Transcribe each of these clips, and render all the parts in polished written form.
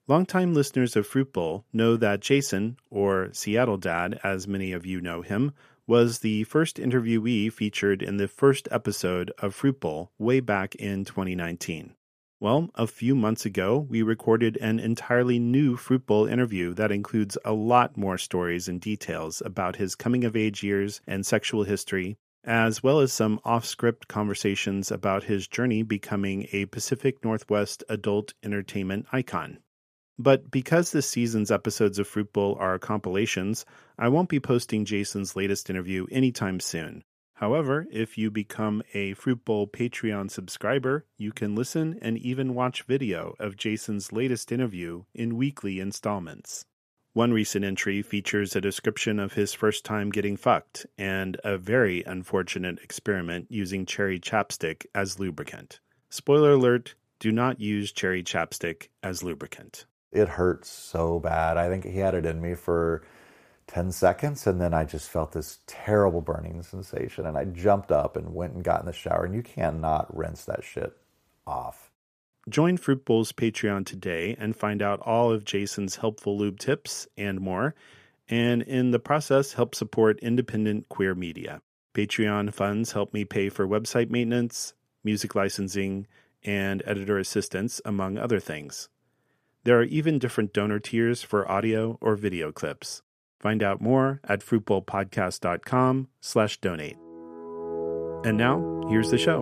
Longtime listeners of Fruit Bowl know that Jason, or Seattle Dad as many of you know him, was the first interviewee featured in the first episode of Fruit Bowl way back in 2019. Well, a few months ago, we recorded an entirely new Fruit Bowl interview that includes a lot more stories and details about his coming-of-age years and sexual history, as well as some off-script conversations about his journey becoming a Pacific Northwest adult entertainment icon. But because this season's episodes of Fruit Bowl are compilations, I won't be posting Jason's latest interview anytime soon. However, if you become a Fruit Bowl Patreon subscriber, you can listen and even watch video of Jason's latest interview in weekly installments. One recent entry features a description of his first time getting fucked and a very unfortunate experiment using cherry chapstick as lubricant. Spoiler alert, do not use cherry chapstick as lubricant. It hurt so bad. I think he had it in me for 10 seconds, and then I just felt this terrible burning sensation, and I jumped up and went and got in the shower, and you cannot rinse that shit off. Join Fruit Bowl's Patreon today and find out all of Jason's helpful lube tips and more, and in the process, help support independent queer media. Patreon funds help me pay for website maintenance, music licensing, and editor assistance, among other things. There are even different donor tiers for audio or video clips. Find out more at fruitbowlpodcast.com/donate. And now, here's the show.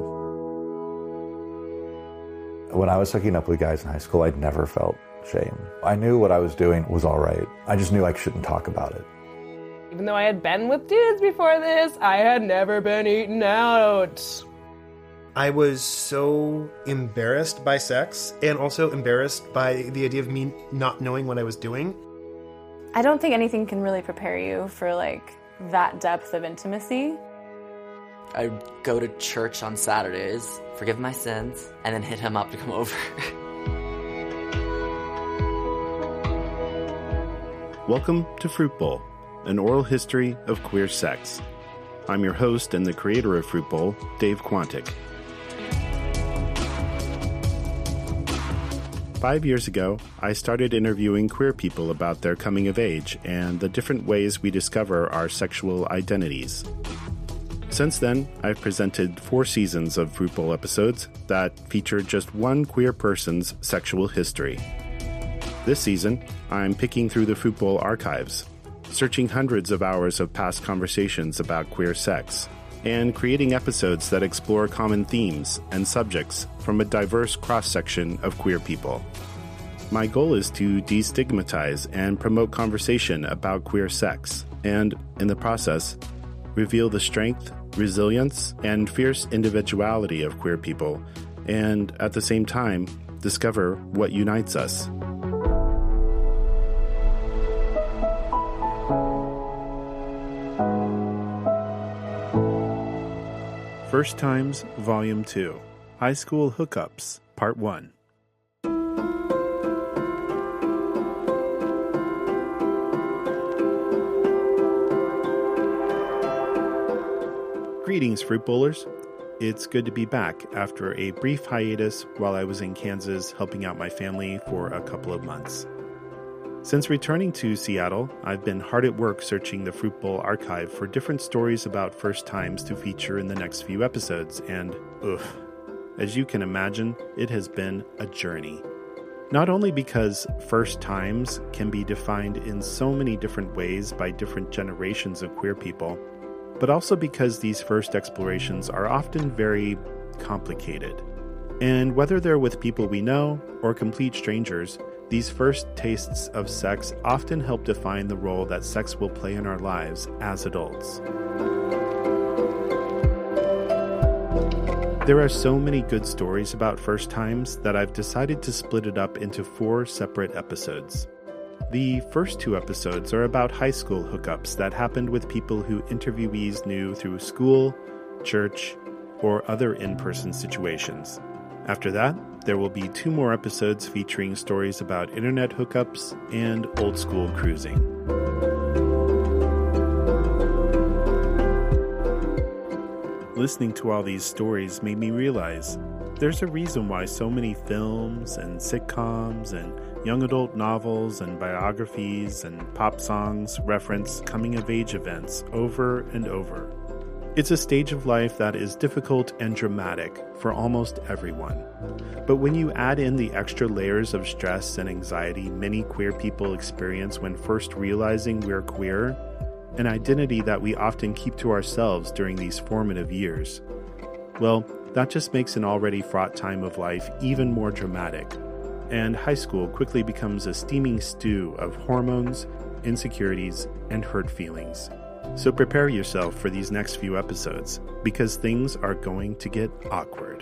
When I was hooking up with guys in high school, I'd never felt shame. I knew what I was doing was all right. I just knew I shouldn't talk about it. Even though I had been with dudes before this, I had never been eaten out. I was so embarrassed by sex and also embarrassed by the idea of me not knowing what I was doing. I don't think anything can really prepare you for that depth of intimacy. I go to church on Saturdays, forgive my sins, and then hit him up to come over. Welcome to Fruit Bowl, an oral history of queer sex. I'm your host and the creator of Fruit Bowl, Dave Quantick. 5 years ago, I started interviewing queer people about their coming of age and the different ways we discover our sexual identities. Since then, I've presented 4 seasons of Fruit Bowl episodes that feature just one queer person's sexual history. This season, I'm picking through the Fruit Bowl archives, searching hundreds of hours of past conversations about queer sex, and creating episodes that explore common themes and subjects from a diverse cross-section of queer people. My goal is to destigmatize and promote conversation about queer sex, and, in the process, reveal the strength, resilience, and fierce individuality of queer people, and, at the same time, discover what unites us. First Times, Volume 2, High School Hookups, Part 1. Greetings, Fruit Bowlers. It's good to be back after a brief hiatus while I was in Kansas helping out my family for a couple of months. Since returning to Seattle, I've been hard at work searching the Fruit Bowl archive for different stories about first times to feature in the next few episodes, and as you can imagine, it has been a journey. Not only because first times can be defined in so many different ways by different generations of queer people, but also because these first explorations are often very complicated. And whether they're with people we know or complete strangers, these first tastes of sex often help define the role that sex will play in our lives as adults. There are so many good stories about first times that I've decided to split it up into 4 separate episodes. The first 2 episodes are about high school hookups that happened with people who interviewees knew through school, church, or other in-person situations. After that, there will be 2 more episodes featuring stories about internet hookups and old school cruising. Listening to all these stories made me realize There's a reason why so many films and sitcoms and young adult novels and biographies and pop songs reference coming-of-age events over and over. It's a stage of life that is difficult and dramatic for almost everyone. But when you add in the extra layers of stress and anxiety many queer people experience when first realizing we're queer, an identity that we often keep to ourselves during these formative years, well, that just makes an already fraught time of life even more dramatic. And high school quickly becomes a steaming stew of hormones, insecurities, and hurt feelings. So prepare yourself for these next few episodes, because things are going to get awkward.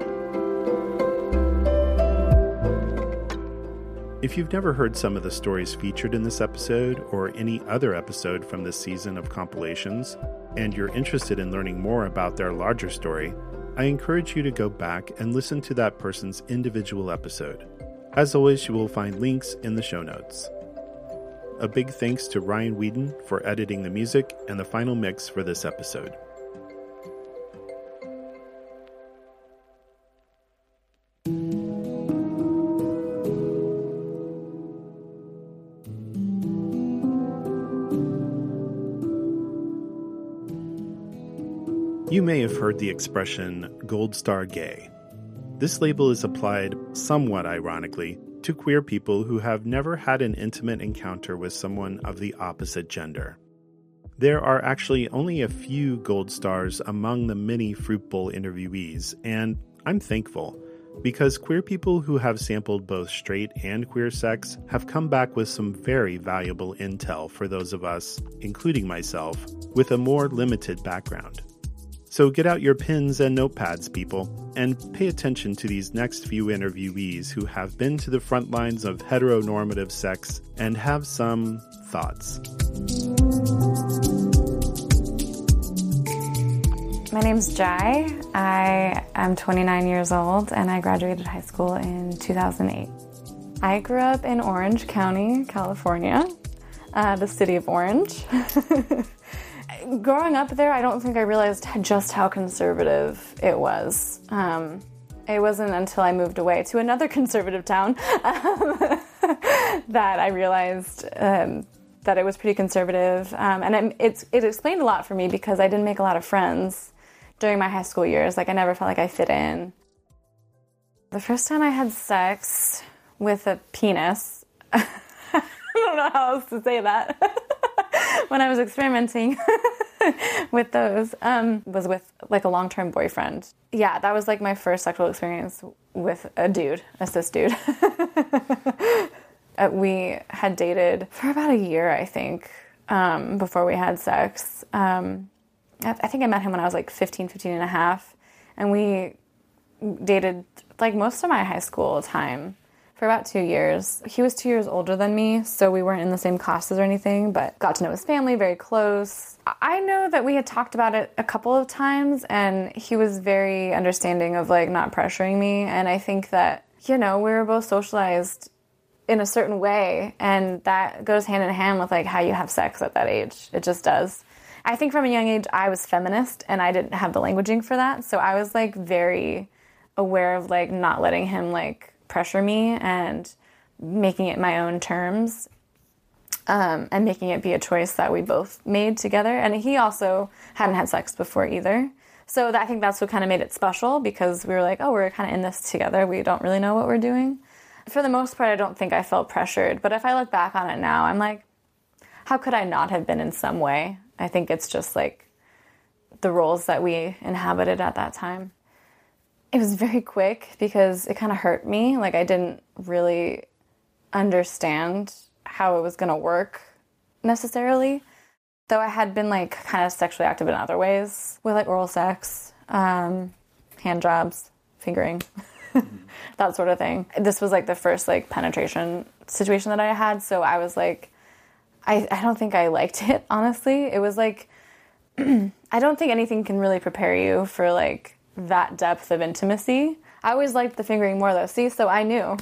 If you've never heard some of the stories featured in this episode or any other episode from this season of compilations, and you're interested in learning more about their larger story, I encourage you to go back and listen to that person's individual episode. As always, you will find links in the show notes. A big thanks to Ryan Whedon for editing the music and the final mix for this episode. You may have heard the expression gold star gay. This label is applied, somewhat ironically, to queer people who have never had an intimate encounter with someone of the opposite gender. There are actually only a few gold stars among the many Fruit Bowl interviewees, and I'm thankful, because queer people who have sampled both straight and queer sex have come back with some very valuable intel for those of us, including myself, with a more limited background. So get out your pens and notepads, people, and pay attention to these next few interviewees who have been to the front lines of heteronormative sex and have some thoughts. My name's Jai. I am 29 years old and I graduated high school in 2008. I grew up in Orange County, California, the city of Orange. Growing up there, I don't think I realized just how conservative it was. It wasn't until I moved away to another conservative town that I realized that it was pretty conservative. And it explained a lot for me because I didn't make a lot of friends during my high school years. Like, I never felt like I fit in. The first time I had sex with a penis, I don't know how else to say that, when I was experimenting with those, was with like a long-term boyfriend. Yeah, that was like my first sexual experience with a dude, a cis dude. We had dated for about a year, I think, before we had sex. I think I met him when I was like 15 and a half, and we dated like most of my high school time for about 2 years. He was 2 years older than me, so we weren't in the same classes or anything, but got to know his family very close. I know that we had talked about it a couple of times, and he was very understanding of like not pressuring me, and I think that, you know, we were both socialized in a certain way, and that goes hand in hand with like how you have sex at that age. It just does. I think from a young age I was feminist and I didn't have the languaging for that, so I was like very aware of like not letting him like pressure me and making it my own terms, and making it be a choice that we both made together. And he also hadn't had sex before either. So I think that's what kind of made it special, because we were like, oh, we're kind of in this together. We don't really know what we're doing. For the most part, I don't think I felt pressured. But if I look back on it now, I'm like, how could I not have been in some way? I think it's just like the roles that we inhabited at that time. It was very quick because it kind of hurt me. Like, I didn't really understand how it was going to work necessarily. Though I had been like kind of sexually active in other ways with like oral sex, hand jobs, fingering, that sort of thing. This was like the first like penetration situation that I had. So I was like, I don't think I liked it, honestly. It was like, I don't think anything can really prepare you for like that depth of intimacy. I always liked the fingering more though. See, so I knew.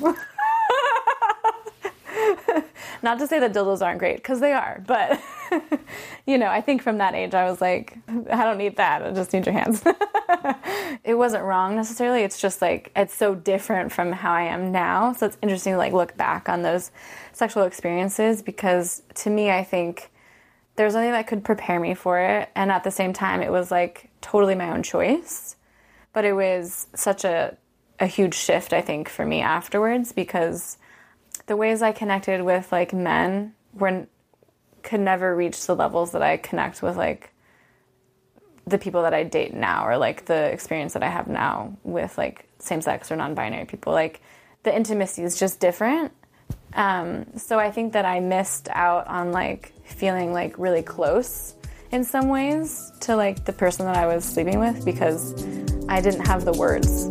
Not to say that dildos aren't great, because they are, but you know, I think from that age I was like, I don't need that, I just need your hands. it wasn't wrong necessarily. It's just like, it's so different from how I am now. So it's interesting to like look back on those sexual experiences, because to me, I think there's nothing that could prepare me for it. And at the same time, it was like totally my own choice. But it was such a huge shift, I think, for me afterwards, because the ways I connected with like men could never reach the levels that I connect with like the people that I date now, or like the experience that I have now with like same-sex or non-binary people. Like the intimacy is just different. So I think that I missed out on like feeling like really close in some ways to like the person that I was sleeping with, because I didn't have the words.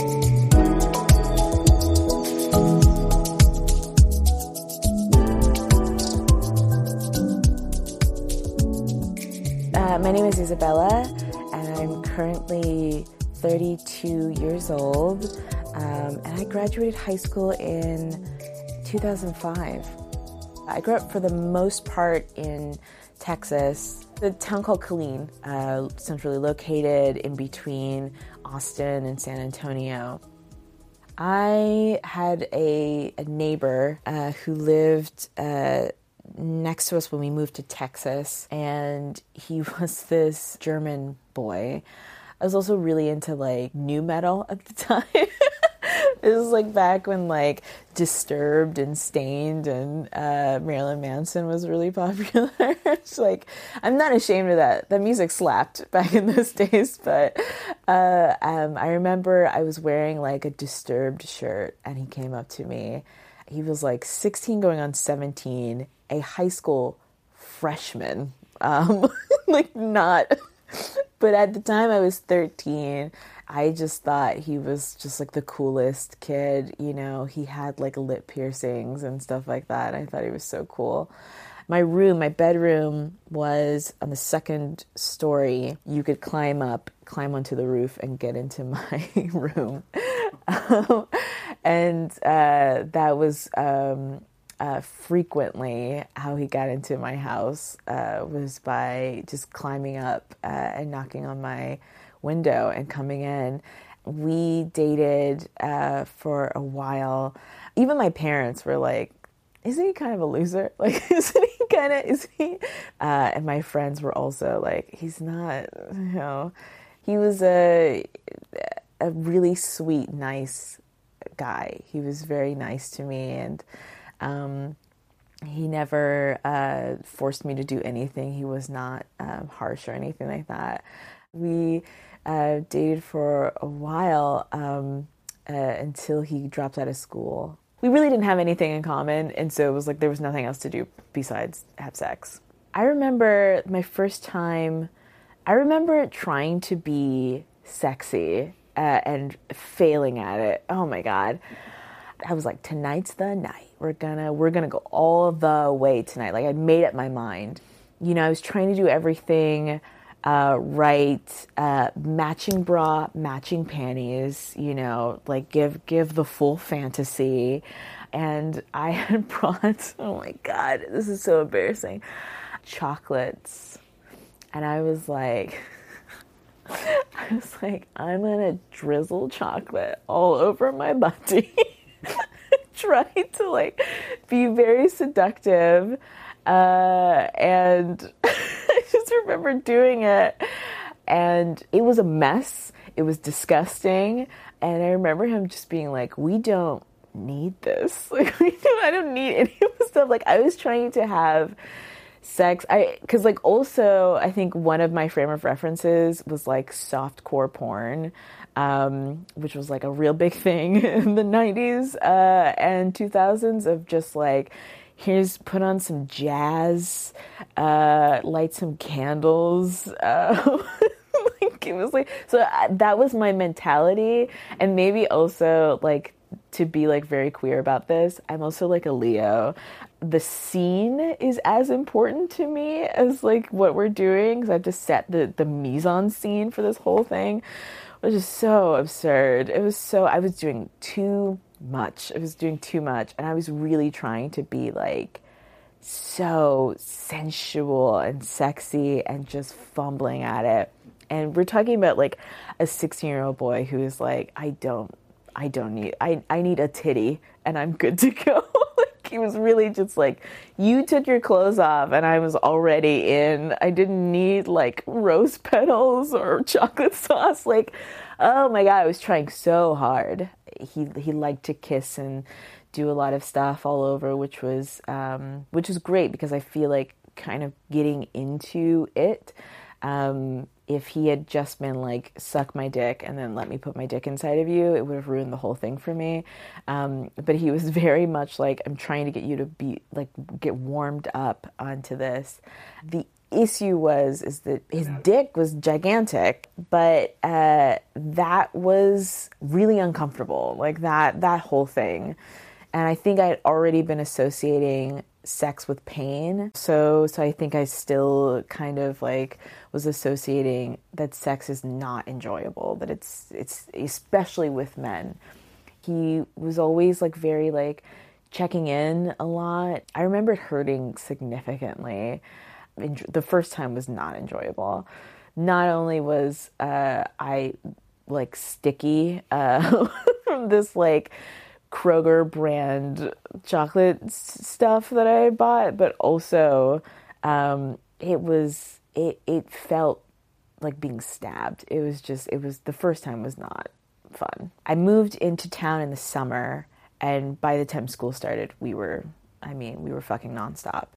My name is Isabella, and I'm currently 32 years old, and I graduated high school in 2005. I grew up for the most part in Texas, the town called Killeen, centrally located in between Austin and San Antonio. I had a neighbor who lived next to us when we moved to Texas, and he was this German boy. I was also really into like nu metal at the time. This was like back when like Disturbed and Stained and Marilyn Manson was really popular. It's like, I'm not ashamed of that. The music slapped back in those days. But I remember I was wearing like a Disturbed shirt, and he came up to me. He was like 16 going on 17, a high school freshman. Like not, but at the time I was 13. I just thought he was just like the coolest kid, you know. He had like lip piercings and stuff like that. I thought he was so cool. My bedroom was on the second story. You could climb onto the roof and get into my room. And that was frequently how he got into my house, was by just climbing up and knocking on my window and coming in. We dated for a while. Even my parents were like, isn't he kind of a loser? Like, and my friends were also like, he's not, you know. He was a really sweet, nice guy. He was very nice to me, and he never forced me to do anything. He was not harsh or anything like that. We dated for a while until he dropped out of school. We really didn't have anything in common, and so it was like there was nothing else to do besides have sex. I remember my first time, I remember trying to be sexy and failing at it. Oh my God. I was like, tonight's the night. We're gonna go all the way tonight. Like, I made up my mind. You know, I was trying to do everything right, matching bra, matching panties, you know, like give the full fantasy. And I had brought, oh my God, this is so embarrassing, chocolates. And I was like, I'm gonna drizzle chocolate all over my body. Trying to like be very seductive. And I just remember doing it, and it was a mess. It was disgusting. And I remember him just being like, we don't need this. Like, I don't need any of this stuff. Like, I was trying to have sex. Cause like also I think one of my frame of references was like softcore porn, which was like a real big thing in the 90s, and 2000s, of just like, here's, put on some jazz, light some candles. Like, it was like, so that was my mentality. And maybe also like to be like very queer about this, I'm also like a Leo. The scene is as important to me as like what we're doing, because I have to set the mise-en-scene for this whole thing, which is so absurd. I was doing too much. And I was really trying to be like so sensual and sexy and just fumbling at it. And we're talking about like a 16-year-old boy who is like, I need a titty and I'm good to go. Like, he was really just like, you took your clothes off and I was already in. I didn't need like rose petals or chocolate sauce. Like, oh my God, I was trying so hard. He liked to kiss and do a lot of stuff all over, which was great because I feel like kind of getting into it. If he had just been like, suck my dick and then let me put my dick inside of you, it would have ruined the whole thing for me. But he was very much like, I'm trying to get you to be like, get warmed up onto this. The issue is that his dick was gigantic, but that was really uncomfortable, like that whole thing. And I think I had already been associating sex with pain. So I think I still kind of like was associating that sex is not enjoyable, that it's especially with men. He was always like very like checking in a lot. I remember it hurting significantly. The first time was not enjoyable. Not only was I like sticky from this like Kroger brand chocolate stuff that I had bought, but also it felt like being stabbed. The first time was not fun. I moved into town in the summer, and by the time school started, we were fucking nonstop.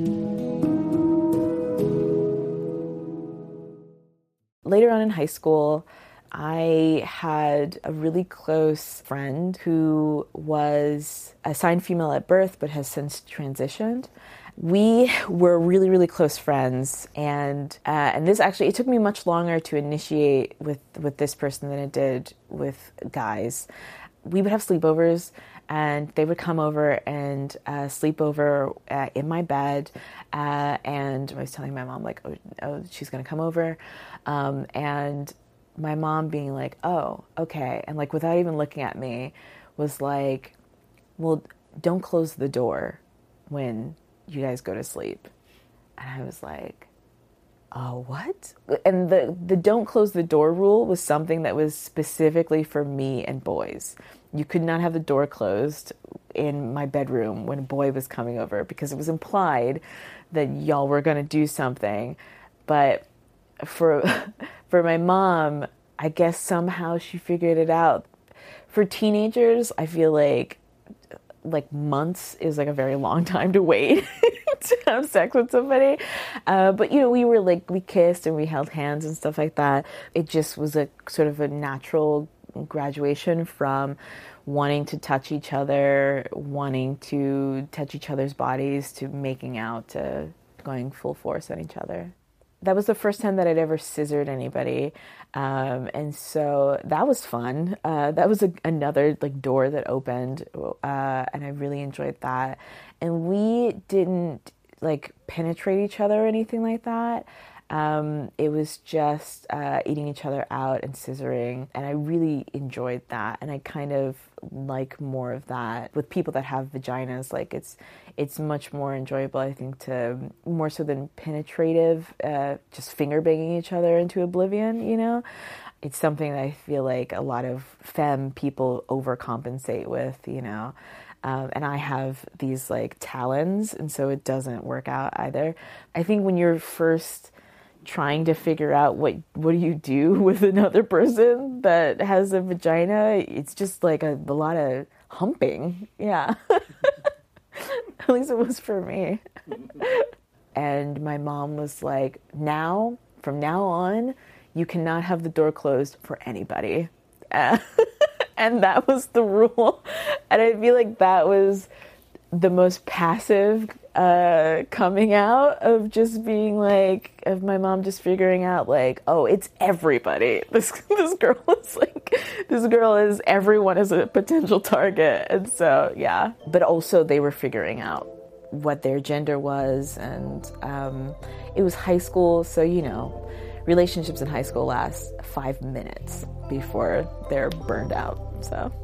Later on in high school, I had a really close friend who was assigned female at birth but has since transitioned. We were really, really close friends, and this actually, it took me much longer to initiate with this person than it did with guys. We would have sleepovers, and they would come over and sleep over in my bed, and I was telling my mom, like, oh, she's going to come over, and my mom being like, oh, okay. And like, without even looking at me, was like, well, don't close the door when you guys go to sleep. And I was like, oh, what? And the don't close the door rule was something that was specifically for me and boys. You could not have the door closed in my bedroom when a boy was coming over, because it was implied that y'all were going to do something. But for my mom, I guess somehow she figured it out. For teenagers, I feel like months is like a very long time to wait to have sex with somebody. But we kissed and we held hands and stuff like that. It just was a sort of a natural graduation from wanting to touch each other, wanting to touch each other's bodies, to making out, to going full force on each other. That was the first time that I'd ever scissored anybody. And so that was fun. That was another like door that opened, and I really enjoyed that. And we didn't like penetrate each other or anything like that. It was just eating each other out and scissoring, and I really enjoyed that. And I kind of like more of that with people that have vaginas. Like it's much more enjoyable, I think, to more so than penetrative, just finger banging each other into oblivion. You know, it's something that I feel like a lot of femme people overcompensate with. You know. And I have these like talons, and so it doesn't work out either. I think when you're first trying to figure out what do you do with another person that has a vagina, it's just like a lot of humping. Yeah. At least it was for me. And my mom was like, from now on, you cannot have the door closed for anybody. And that was the rule. And I feel like that was the most passive coming out of just being like, of my mom just figuring out like, oh, it's everybody. This girl is everyone is a potential target. And so, yeah. But also they were figuring out what their gender was. And it was high school. So, relationships in high school last 5 minutes before they're burned out. So.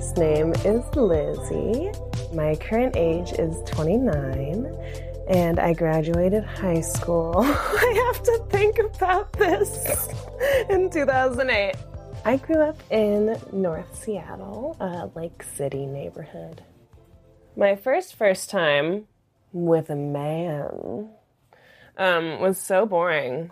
first name is Lizzie. My current age is 29, and I graduated high school. I have to think about this. In 2008. I grew up in North Seattle, Lake City neighborhood. My first time with a man was so boring.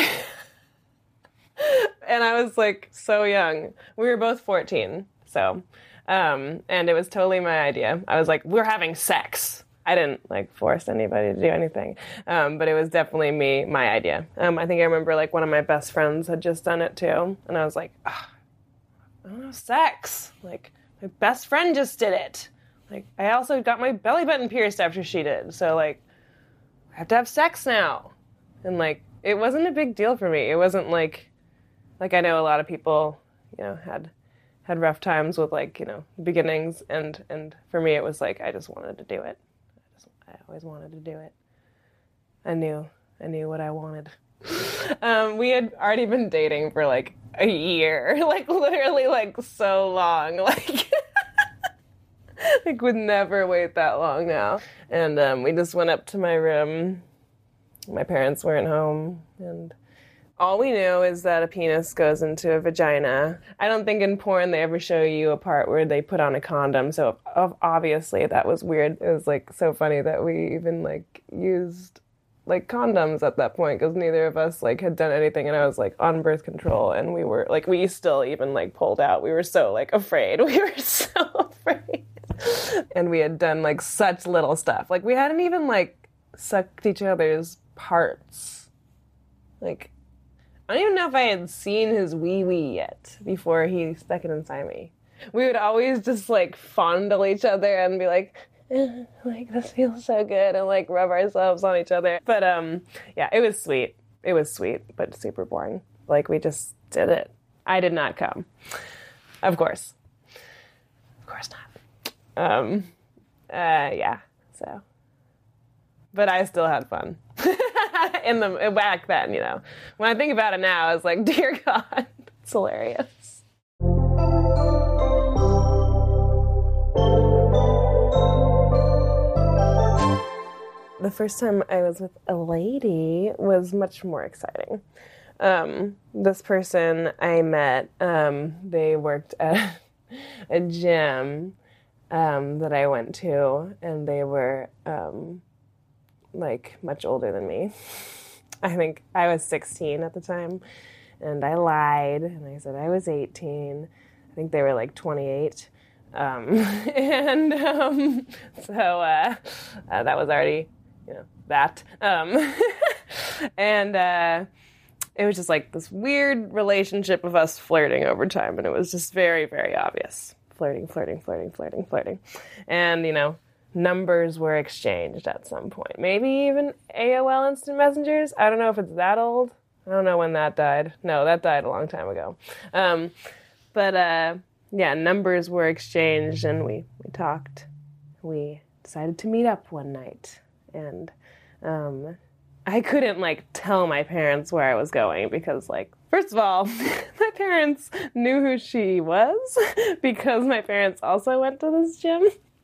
And I was like so young. We were both 14, so, and it was totally my idea. I was like, we're having sex. I didn't like force anybody to do anything, but it was definitely my idea. I think I remember like one of my best friends had just done it too, and I was like, I don't have sex. Like my best friend just did it. Like I also got my belly button pierced after she did, so like I have to have sex now. And like it wasn't a big deal for me. It wasn't like I know a lot of people, you know, had rough times with like, you know, beginnings, and for me it was like I just wanted to do it. I always wanted to do it. I knew what I wanted. We had already been dating for like a year, like literally like so long, like like would never wait that long now. And we just went up to my room. My parents weren't home, and all we knew is that a penis goes into a vagina. I don't think in porn they ever show you a part where they put on a condom, so obviously that was weird. It was like so funny that we even like used like condoms at that point, because neither of us like had done anything, and I was like on birth control, and we were like, we still even like pulled out. We were so like afraid. We were so afraid. And we had done like such little stuff. Like we hadn't even like sucked each other's parts. Like I don't even know if I had seen his wee-wee yet before he stuck it inside me. We would always just, like, fondle each other and be like, like, this feels so good, and, like, rub ourselves on each other. But, yeah, it was sweet. It was sweet, but super boring. Like, we just did it. I did not come. Of course. Of course not. Yeah, so. But I still had fun. Back then, you know. When I think about it now, I was like, dear God, it's hilarious. The first time I was with a lady was much more exciting. This person I met, they worked at a gym that I went to, and they were like much older than me. I think I was 16 at the time, and I lied, and I said I was 18. I think they were like 28. So that was already, you know, that. And it was just like this weird relationship of us flirting over time, and it was just very, very obvious. Flirting. And, you know, numbers were exchanged at some point. Maybe even AOL Instant Messengers. I don't know if it's that old. I don't know when that died. No, that died a long time ago. Yeah, numbers were exchanged, and we talked. We decided to meet up one night, and I couldn't, like, tell my parents where I was going because, like, first of all, my parents knew who she was because my parents also went to this gym.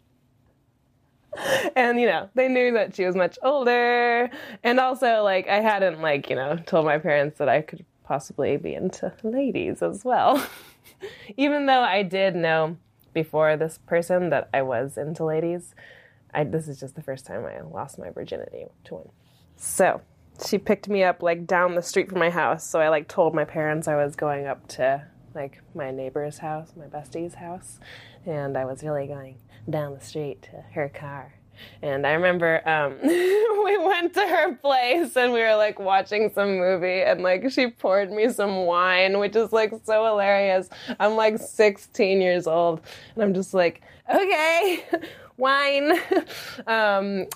And, you know, they knew that she was much older. And also, like, I hadn't, like, you know, told my parents that I could possibly be into ladies as well. Even though I did know before this person that I was into ladies, this is just the first time I lost my virginity to one. So she picked me up, like, down the street from my house. So I, like, told my parents I was going up to, like, my neighbor's house, my bestie's house. And I was really going down the street to her car. And I remember we went to her place and we were like watching some movie, and like she poured me some wine, which is like so hilarious. I'm like 16 years old and I'm just like, okay, wine. And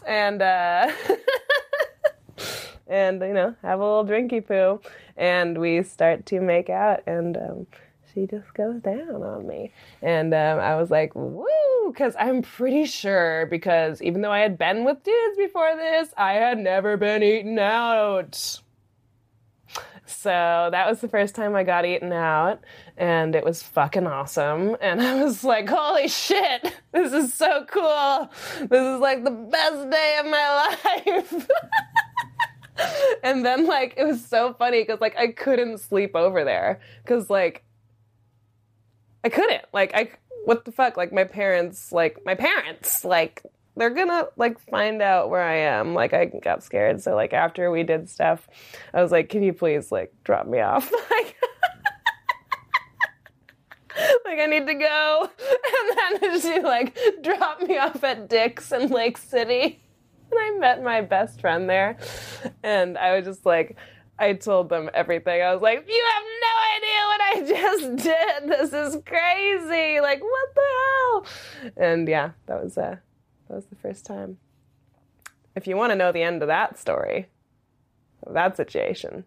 you know, have a little drinky poo, and we start to make out, and she just goes down on me. And I was like, woo, because I'm pretty sure, because even though I had been with dudes before this, I had never been eaten out. So that was the first time I got eaten out, and it was fucking awesome. And I was like, holy shit, this is so cool. This is like the best day of my life. And then, like, it was so funny because, like, I couldn't sleep over there because, like, I couldn't. Like, what the fuck? Like, my parents, like, they're gonna, like, find out where I am. Like, I got scared. So, like, after we did stuff, I was like, can you please, like, drop me off? Like, I need to go. And then she, like, dropped me off at Dick's in Lake City. And I met my best friend there. And I was just like, I told them everything. I was like, you have no idea what I just did. This is crazy. Like, what the hell? And yeah, that was the first time. If you want to know the end of that story, of that situation,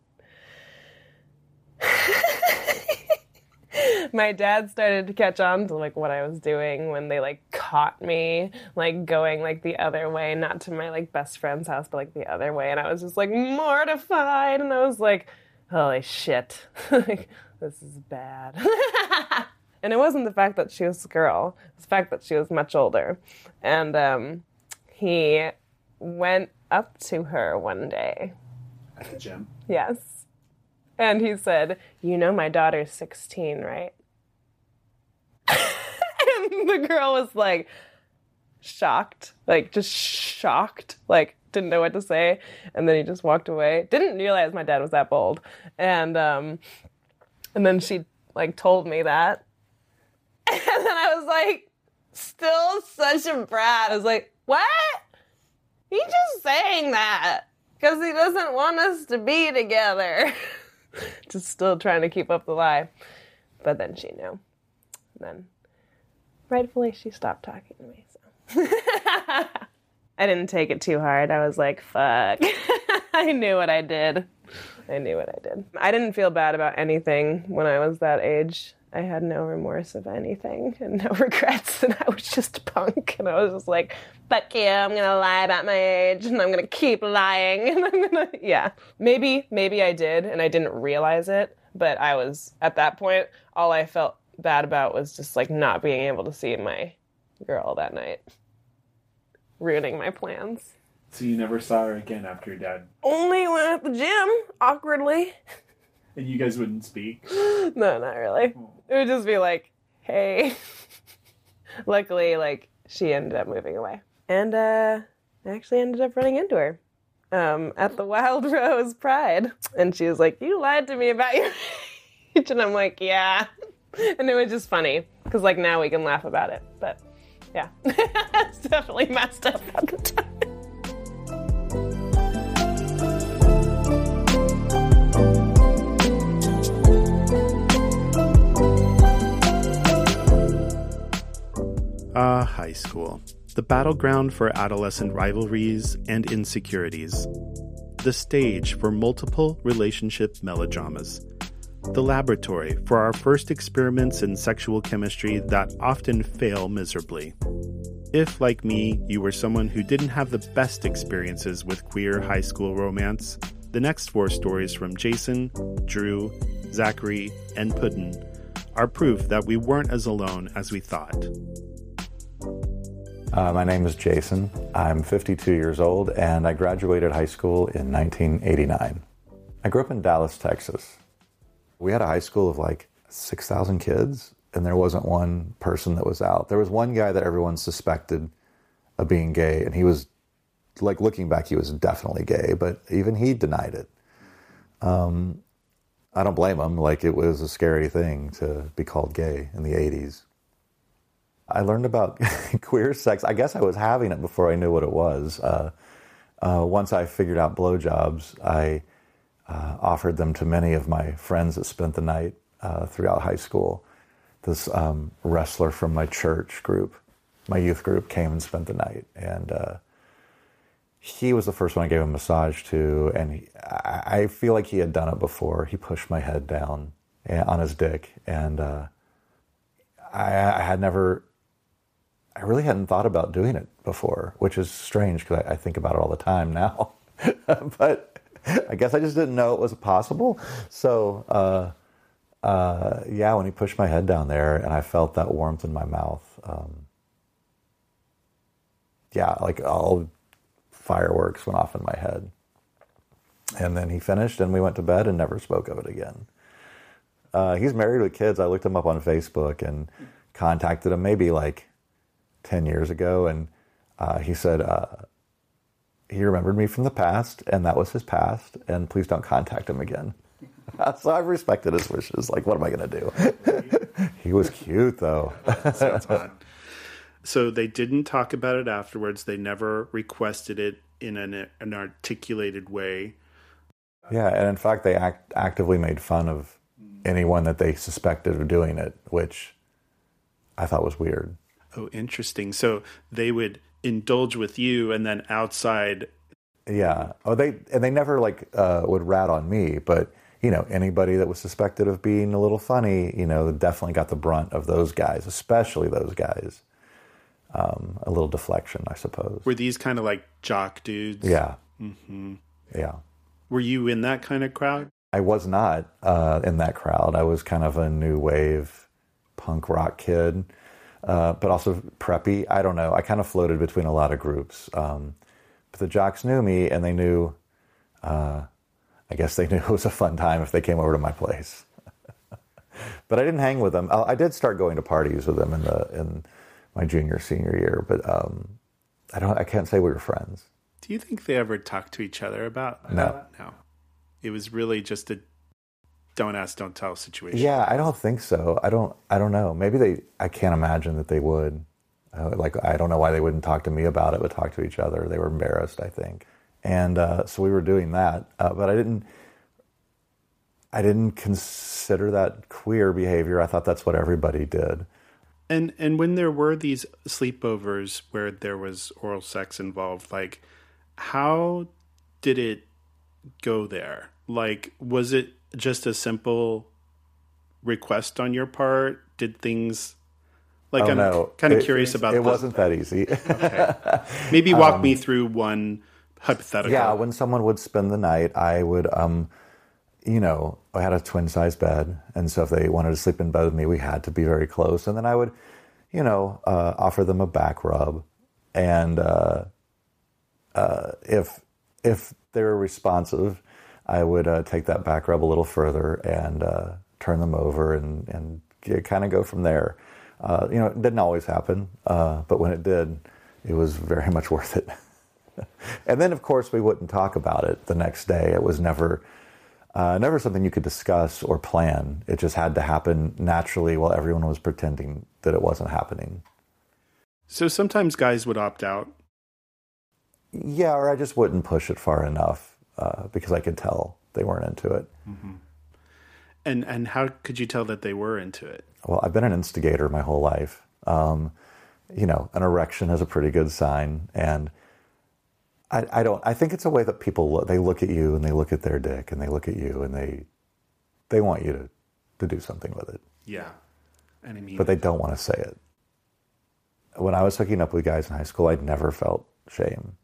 my dad started to catch on to, like, what I was doing when they, like, caught me, like, going, like, the other way, not to my, like, best friend's house, but, like, the other way. And I was just, like, mortified. And I was like, holy shit. Like, this is bad. And it wasn't the fact that she was a girl. It was the fact that she was much older. And he went up to her one day. At the gym? Yes. And he said, you know my daughter's 16, right? And the girl was, like, shocked. Like, just shocked. Like, didn't know what to say. And then he just walked away. Didn't realize my dad was that bold. And then she, like, told me that. And then I was like, still such a brat. I was like, what? He's just saying that because he doesn't want us to be together. Just still trying to keep up the lie. But then she knew. And then, rightfully, she stopped talking to me. So I didn't take it too hard. I was like, fuck. I knew what I did. I didn't feel bad about anything when I was that age. I had no remorse of anything and no regrets, and I was just a punk, and I was just like, fuck you, I'm gonna lie about my age, and I'm gonna keep lying, and I'm gonna, yeah. Maybe I did, and I didn't realize it, but I was, at that point, all I felt bad about was just, like, not being able to see my girl that night. Ruining my plans. So you never saw her again after your dad? Only when at the gym, awkwardly. And you guys wouldn't speak? No, not really. It would just be like, hey. Luckily, like, she ended up moving away. And I actually ended up running into her at the Wild Rose Pride. And she was like, you lied to me about your age. And I'm like, yeah. And it was just funny. Because, like, now we can laugh about it. But, yeah. It's definitely messed up at the time. High school. The battleground for adolescent rivalries and insecurities. The stage for multiple relationship melodramas. The laboratory for our first experiments in sexual chemistry that often fail miserably. If, like me, you were someone who didn't have the best experiences with queer high school romance, the next 4 stories from Jason, Drew, Zachary, and Puddin are proof that we weren't as alone as we thought. My name is Jason. I'm 52 years old, and I graduated high school in 1989. I grew up in Dallas, Texas. We had a high school of like 6,000 kids, and there wasn't one person that was out. There was one guy that everyone suspected of being gay, and he was, like, looking back, he was definitely gay, but even he denied it. I don't blame him. Like, it was a scary thing to be called gay in the 80s. I learned about queer sex. I guess I was having it before I knew what it was. Once I figured out blowjobs, I offered them to many of my friends that spent the night throughout high school. This wrestler from my church group, my youth group, came and spent the night. And he was the first one I gave a massage to. And I feel like he had done it before. He pushed my head down on his dick. And I really hadn't thought about doing it before, which is strange because I think about it all the time now. But I guess I just didn't know it was possible. So, yeah, when he pushed my head down there and I felt that warmth in my mouth, yeah, like all fireworks went off in my head. And then he finished and we went to bed and never spoke of it again. He's married with kids. I looked him up on Facebook and contacted him maybe like 10 years ago. And he said he remembered me from the past and that was his past. And please don't contact him again. So I've respected his wishes. Like, what am I going to do? He was cute, though. Sounds fun. So they didn't talk about it afterwards. They never requested it in an articulated way. Yeah, and in fact, they actively made fun of anyone that they suspected of doing it, which I thought was weird. Oh, interesting. So they would indulge with you, and then outside. Yeah. Oh, they never would rat on me, but anybody that was suspected of being a little funny, definitely got the brunt of those guys, especially those guys. A little deflection, I suppose. Were these kind of like jock dudes? Yeah. Mm-hmm. Yeah. Were you in that kind of crowd? I was not in that crowd. I was kind of a new wave punk rock kid, but also preppy. I don't know. I kind of floated between a lot of groups. But the jocks knew me, and they knew, I guess they knew it was a fun time if they came over to my place. But I didn't hang with them. I did start going to parties with them in my junior, senior year, but I can't say we were friends. Do you think they ever talked to each other about No. that? No. It was really just a don't ask, don't tell situation. Yeah, I don't think so. I don't know. Maybe I can't imagine that they would. I don't know why they wouldn't talk to me about it, but talk to each other. They were embarrassed, I think. And so we were doing that, but I didn't consider that queer behavior. I thought that's what everybody did. And when there were these sleepovers where there was oral sex involved, like, how did it go there? Like, was it just a simple request on your part? Did things... Like, I'm kind of curious about it. Wasn't that easy. Okay. Maybe walk me through one hypothetical. Yeah, when someone would spend the night, I would, I had a twin-size bed, and so if they wanted to sleep in bed with me, we had to be very close. And then I would, offer them a back rub, and if they were responsive, I would take that back rub a little further and turn them over and kind of go from there. It didn't always happen, but when it did, it was very much worth it. And then, of course, we wouldn't talk about it the next day. It was never something you could discuss or plan. It just had to happen naturally while everyone was pretending that it wasn't happening. So sometimes guys would opt out. Yeah, or I just wouldn't push it far enough because I could tell they weren't into it. Mm-hmm. And how could you tell that they were into it? Well, I've been an instigator my whole life. An erection is a pretty good sign. And I think it's a way that people they look at you and they look at their dick and they look at you and they want you to do something with it. Yeah. And I mean, but they don't want to say it. When I was hooking up with guys in high school, I'd never felt shame.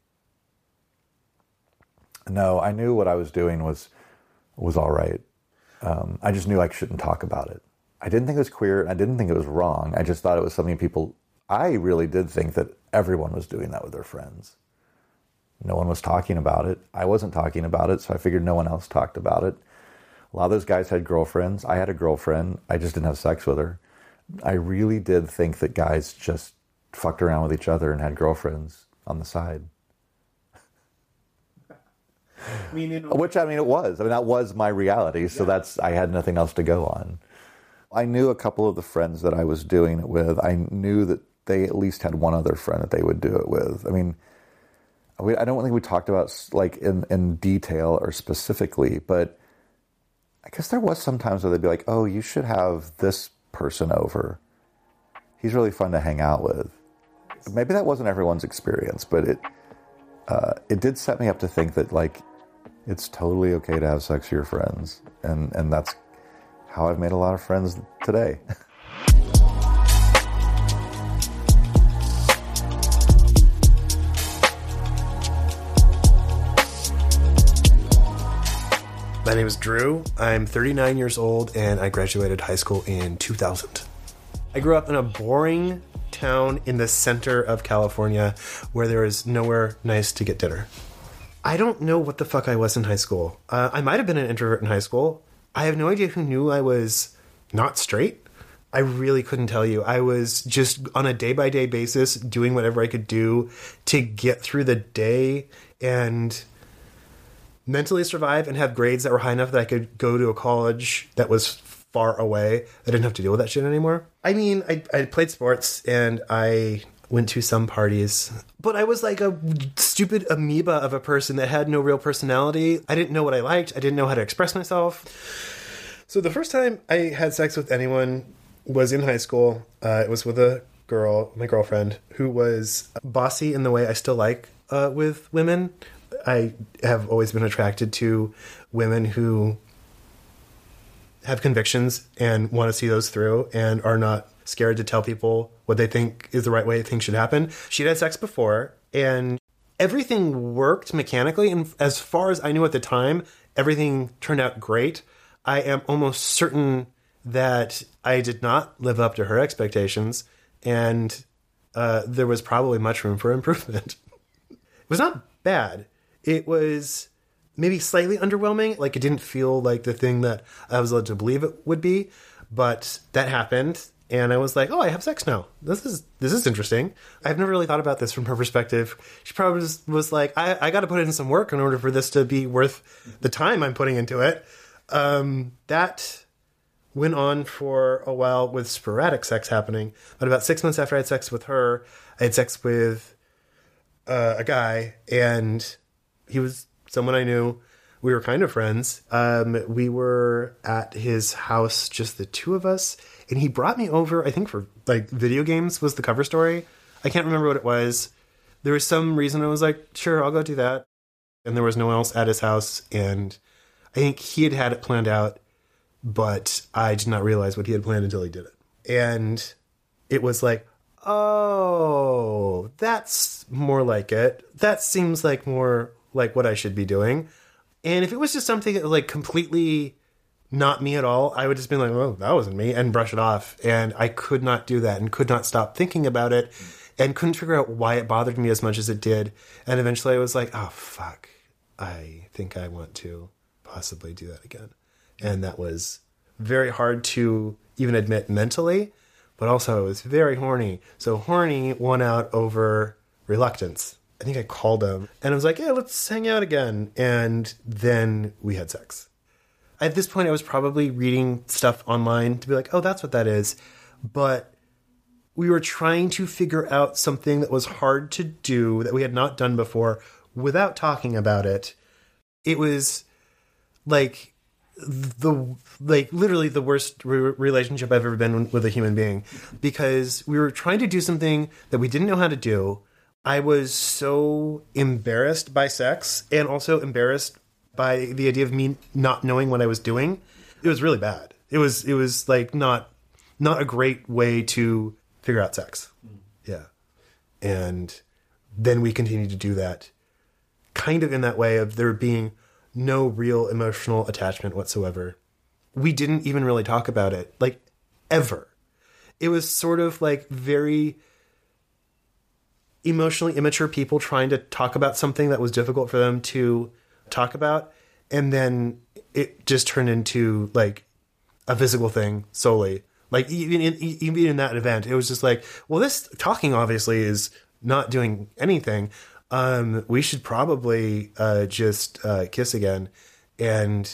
No, I knew what I was doing was all right. I just knew I shouldn't talk about it. I didn't think it was queer. I didn't think it was wrong. I just thought it was something I really did think that everyone was doing that with their friends. No one was talking about it. I wasn't talking about it, so I figured no one else talked about it. A lot of those guys had girlfriends. I had a girlfriend. I just didn't have sex with her. I really did think that guys just fucked around with each other and had girlfriends on the side. Which, it was. That was my reality, so I had nothing else to go on. I knew a couple of the friends that I was doing it with. I knew that they at least had one other friend that they would do it with. I don't think we talked about like in detail or specifically, but I guess there was sometimes where they'd be like, "Oh, you should have this person over. He's really fun to hang out with." Maybe that wasn't everyone's experience, but it did set me up to think that like it's totally okay to have sex with your friends, and that's how I've made a lot of friends today. My name is Drew. I'm 39 years old, and I graduated high school in 2000. I grew up in a boring town in the center of California where there is nowhere nice to get dinner. I don't know what the fuck I was in high school. I might have been an introvert in high school. I have no idea who knew I was not straight. I really couldn't tell you. I was just on a day-by-day basis doing whatever I could do to get through the day and mentally survive and have grades that were high enough that I could go to a college that was far away. I didn't have to deal with that shit anymore. I mean, I played sports and I went to some parties, but I was like a stupid amoeba of a person that had no real personality. I didn't know what I liked. I didn't know how to express myself. So the first time I had sex with anyone was in high school. It was with a girl, my girlfriend, who was bossy in the way I still like with women. I have always been attracted to women who have convictions and want to see those through and are not scared to tell people what they think is the right way things should happen. She'd had sex before, and everything worked mechanically. And as far as I knew at the time, everything turned out great. I am almost certain that I did not live up to her expectations, and there was probably much room for improvement. It was not bad. It was maybe slightly underwhelming. Like, it didn't feel like the thing that I was led to believe it would be, but that happened. And I was like, oh, I have sex now. This is interesting. I've never really thought about this from her perspective. She probably was like, I got to put in some work in order for this to be worth the time I'm putting into it. That went on for a while with sporadic sex happening. But about 6 months after I had sex with her, I had sex with a guy, and he was someone I knew. We were kind of friends. We were at his house, just the two of us. And he brought me over, I think for like video games was the cover story. I can't remember what it was. There was some reason I was like, sure, I'll go do that. And there was no one else at his house. And I think he had it planned out, but I did not realize what he had planned until he did it. And it was like, oh, that's more like it. That seems like more like what I should be doing. And if it was just something that like completely not me at all, I would just be like, oh, that wasn't me, and brush it off. And I could not do that and could not stop thinking about it and couldn't figure out why it bothered me as much as it did. And eventually I was like, oh, fuck, I think I want to possibly do that again. And that was very hard to even admit mentally, but also I was very horny. So horny won out over reluctance. I think I called him and I was like, yeah, let's hang out again. And then we had sex. At this point, I was probably reading stuff online to be like, oh, that's what that is. But we were trying to figure out something that was hard to do, that we had not done before, without talking about it. It was like literally the worst relationship I've ever been with a human being, because we were trying to do something that we didn't know how to do. I was so embarrassed by sex, and also embarrassed by the idea of me not knowing what I was doing. It was really bad. It was like not a great way to figure out sex. Yeah. And then we continued to do that kind of in that way of there being no real emotional attachment whatsoever. We didn't even really talk about it, like, ever. It was sort of like very emotionally immature people trying to talk about something that was difficult for them to talk about, and then it just turned into like a physical thing solely. Like even in that event, it was just like, well, this talking obviously is not doing anything. We should probably just kiss again, and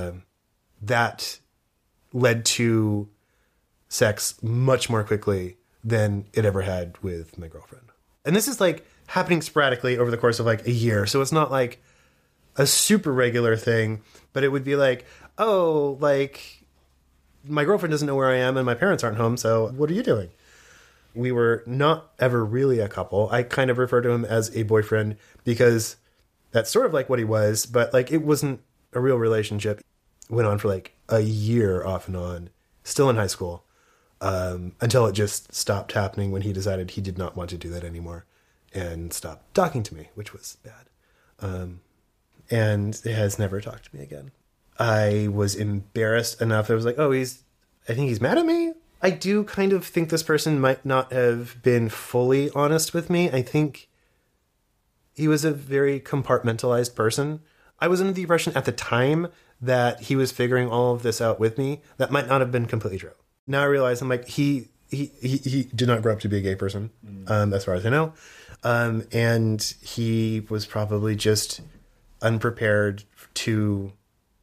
that led to sex much more quickly than it ever had with my girlfriend. And this is like happening sporadically over the course of like a year, so it's not like a super regular thing, but it would be like, oh, like my girlfriend doesn't know where I am and my parents aren't home, so what are you doing? We were not ever really a couple. I kind of refer to him as a boyfriend because that's sort of like what he was, but like it wasn't a real relationship. It went on for like a year off and on, still in high school, until it just stopped happening when he decided he did not want to do that anymore and stopped talking to me, which was bad. And has never talked to me again. I was embarrassed enough that I was like, oh, I think he's mad at me. I do kind of think this person might not have been fully honest with me. I think he was a very compartmentalized person. I was under the impression at the time that he was figuring all of this out with me. That might not have been completely true. Now I realize I'm like, he did not grow up to be a gay person, as far as I know. And he was probably just unprepared to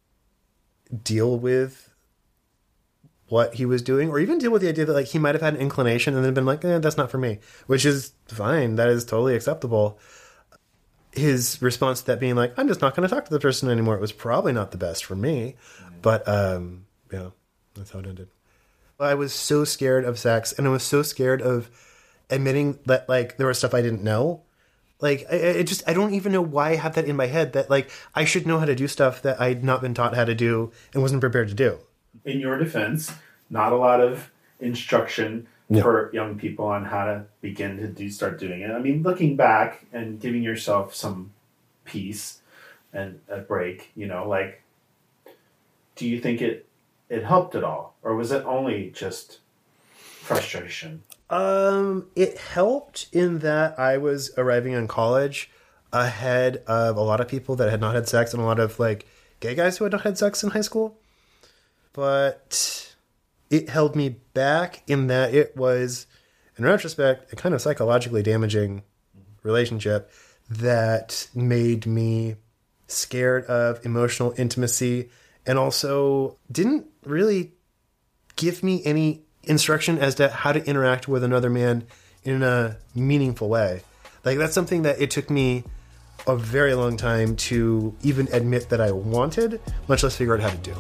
deal with what he was doing, or even deal with the idea that like he might have had an inclination and then been like, that's not for me, which is fine. That is totally acceptable. His response to that being like, I'm just not going to talk to the person anymore. It was probably not the best for me, but yeah, that's how it ended. I was so scared of sex, and I was so scared of admitting that like there was stuff I didn't know. Like, I don't even know why I have that in my head that, like, I should know how to do stuff that I'd not been taught how to do and wasn't prepared to do. In your defense, not a lot of instruction for young people on how to begin to start doing it. I mean, looking back and giving yourself some peace and a break, like, do you think it helped at all? Or was it only just frustration? It helped in that I was arriving in college ahead of a lot of people that had not had sex and a lot of like gay guys who had not had sex in high school. But it held me back in that it was, in retrospect, a kind of psychologically damaging relationship that made me scared of emotional intimacy and also didn't really give me any instruction as to how to interact with another man in a meaningful way. Like, that's something that it took me a very long time to even admit that I wanted, much less figure out how to do.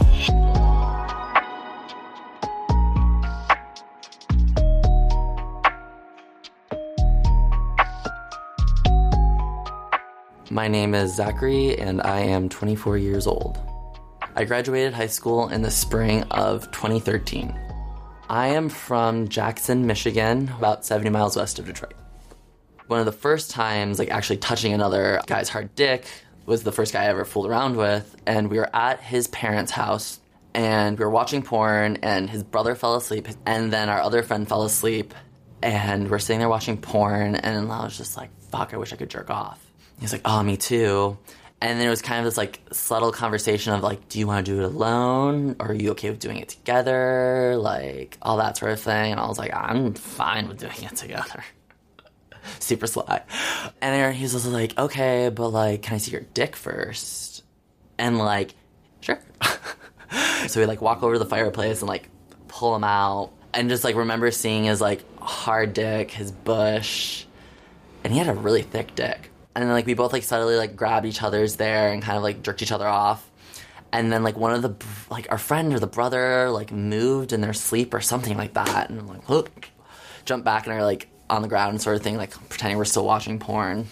My name is Zachary, and I am 24 years old. I graduated high school in the spring of 2013. I am from Jackson, Michigan, about 70 miles west of Detroit. One of the first times, like, actually touching another guy's hard dick was the first guy I ever fooled around with, and we were at his parents' house, and we were watching porn, and his brother fell asleep, and then our other friend fell asleep, and we're sitting there watching porn, and I was just like, fuck, I wish I could jerk off. He's like, oh, me too. And then it was kind of this, like, subtle conversation of, like, do you want to do it alone? Or are you okay with doing it together? Like, all that sort of thing. And I was like, I'm fine with doing it together. Super sly. And then he was also like, okay, but, like, can I see your dick first? And, like, sure. So we, like, walk over to the fireplace and, like, pull him out. And just, like, remember seeing his, like, hard dick, his bush. And he had a really thick dick. And then, like, we both, like, subtly, like, grabbed each other's there and kind of, like, jerked each other off. And then, like, one of the, like, our friend or the brother, like, moved in their sleep or something like that. And I'm like, whoop, jump back and are, like, on the ground sort of thing, like, pretending we're still watching porn.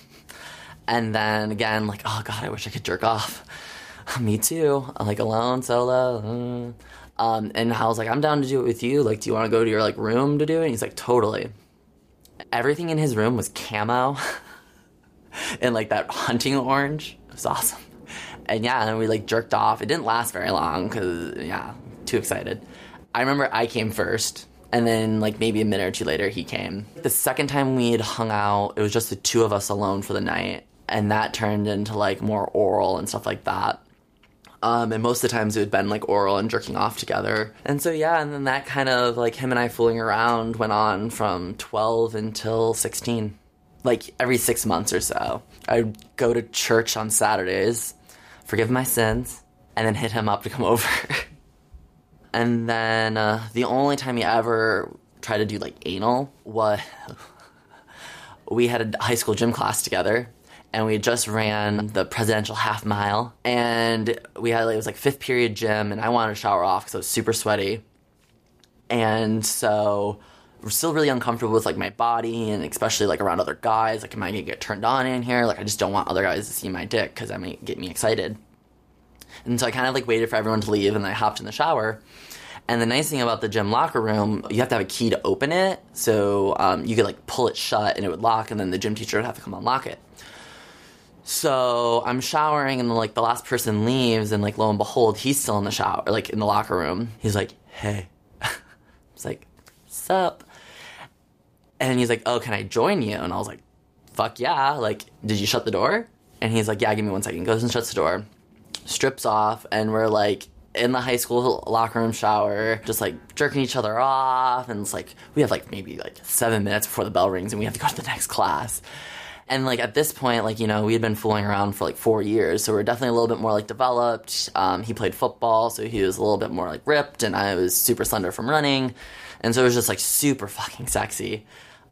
And then, again, like, oh, God, I wish I could jerk off. Me too. Like, alone, solo. And I was like, I'm down to do it with you. Like, do you want to go to your, like, room to do it? And he's like, totally. Everything in his room was camo. And, like, that hunting orange. It was awesome. And, yeah, and then we, like, jerked off. It didn't last very long because, yeah, too excited. I remember I came first, and then, like, maybe a minute or two later, he came. The second time we had hung out, it was just the two of us alone for the night, and that turned into, like, more oral and stuff like that. And most of the times it had been, like, oral and jerking off together. And so, yeah, and then that kind of, like, him and I fooling around went on from 12 until 16. Like, every 6 months or so. I'd go to church on Saturdays, forgive my sins, and then hit him up to come over. And then the only time he ever tried to do, like, anal was we had a high school gym class together, and we just ran the presidential half mile, and we had, like, it was, like, 5th period gym, and I wanted to shower off because I was super sweaty. And so we're still really uncomfortable with, like, my body, and especially, like, around other guys. Like, am I gonna get turned on in here? Like, I just don't want other guys to see my dick because that might get me excited. And so I kind of, like, waited for everyone to leave, and I hopped in the shower. And the nice thing about the gym locker room, you have to have a key to open it, so you could, like, pull it shut, and it would lock, and then the gym teacher would have to come unlock it. So I'm showering, and like the last person leaves, and like lo and behold, he's still in the shower, like in the locker room. He's like, "Hey," I was like, "Sup?" And he's like, "Oh, can I join you?" And I was like, "Fuck yeah!" Like, did you shut the door? And he's like, "Yeah, give me 1 second." Goes and shuts the door, strips off, and we're like in the high school locker room shower, just like jerking each other off, and it's like we have like maybe like 7 minutes before the bell rings, and we have to go to the next class. And, like, at this point, like, you know, we had been fooling around for, like, 4 years, so we were definitely a little bit more, like, developed. He played football, so he was a little bit more, like, ripped, and I was super slender from running. And so it was just, like, super fucking sexy.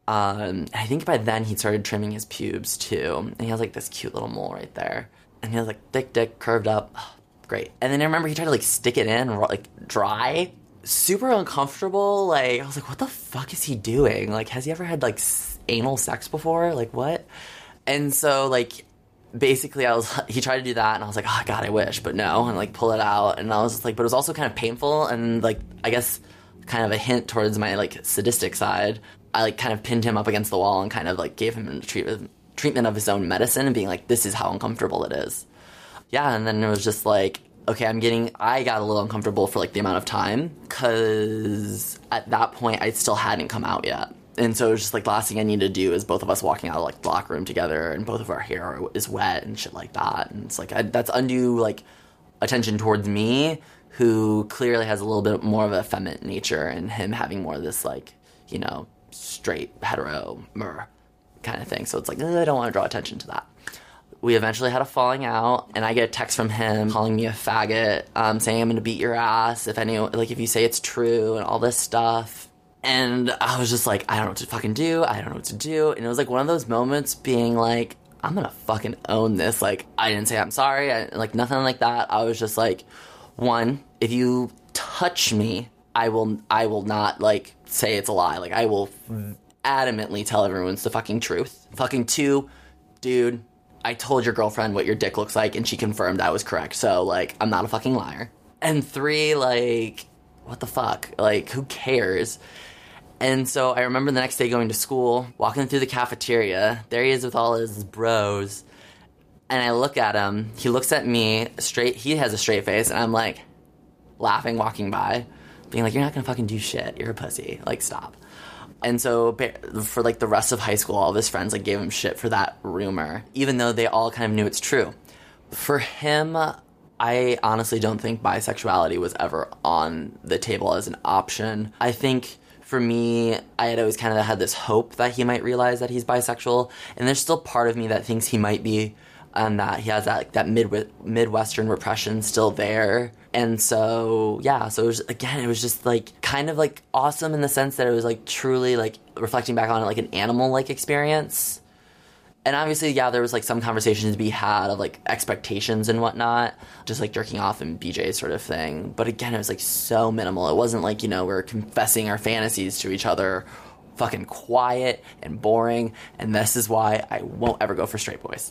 I think by then he started trimming his pubes, too. And he has, like, this cute little mole right there. And he has, like, thick dick, curved up. Oh, great. And then I remember he tried to, like, stick it in, like, dry. Super uncomfortable. Like, I was like, what the fuck is he doing? Like, has he ever had, like, anal sex before? Like, what? And so, like, basically he tried to do that, and I was like, oh god, I wish, but no, and like pull it out, and I was just like, but it was also kind of painful, and like, I guess kind of a hint towards my like sadistic side. I like kind of pinned him up against the wall and kind of like gave him a treatment of his own medicine, and being like, this is how uncomfortable it is. Yeah. And then it was just like, okay, I got a little uncomfortable for like the amount of time, because at that point I still hadn't come out yet. And so it was just like the last thing I needed to do is both of us walking out of like the locker room together, and both of our hair is wet and shit like that. And it's like, that's undue like attention towards me, who clearly has a little bit more of a feminine nature, and him having more of this like, you know, straight hetero kind of thing. So it's like, I don't want to draw attention to that. We eventually had a falling out, and I get a text from him calling me a faggot, saying I'm going to beat your ass if you say it's true, and all this stuff. And I was just like, I don't know what to fucking do. I don't know what to do. And it was like one of those moments being like, I'm going to fucking own this. Like, I didn't say I'm sorry. Like, nothing like that. I was just like, 1, if you touch me, I will not, like, say it's a lie. Like, I will adamantly tell everyone it's the fucking truth. Fucking 2, dude, I told your girlfriend what your dick looks like, and she confirmed I was correct. So, like, I'm not a fucking liar. And 3, like, what the fuck? Like, who cares? And so I remember the next day going to school, walking through the cafeteria. There he is with all his bros. And I look at him. He looks at me straight. He has a straight face. And I'm like, laughing, walking by, being like, you're not going to fucking do shit. You're a pussy. Like, stop. And so for, like, the rest of high school, all of his friends, like, gave him shit for that rumor, even though they all kind of knew it's true. For him, I honestly don't think bisexuality was ever on the table as an option. I think for me, I had always kind of had this hope that he might realize that he's bisexual, and there's still part of me that thinks he might be, and that he has that Midwestern repression still there. And so, yeah, so it was just like kind of like awesome in the sense that it was like truly like reflecting back on it like an animal-like experience. And obviously, yeah, there was, like, some conversations to be had of, like, expectations and whatnot. Just, like, jerking off and BJ sort of thing. But, again, it was, like, so minimal. It wasn't like, you know, we're confessing our fantasies to each other. Fucking quiet and boring. And this is why I won't ever go for straight boys.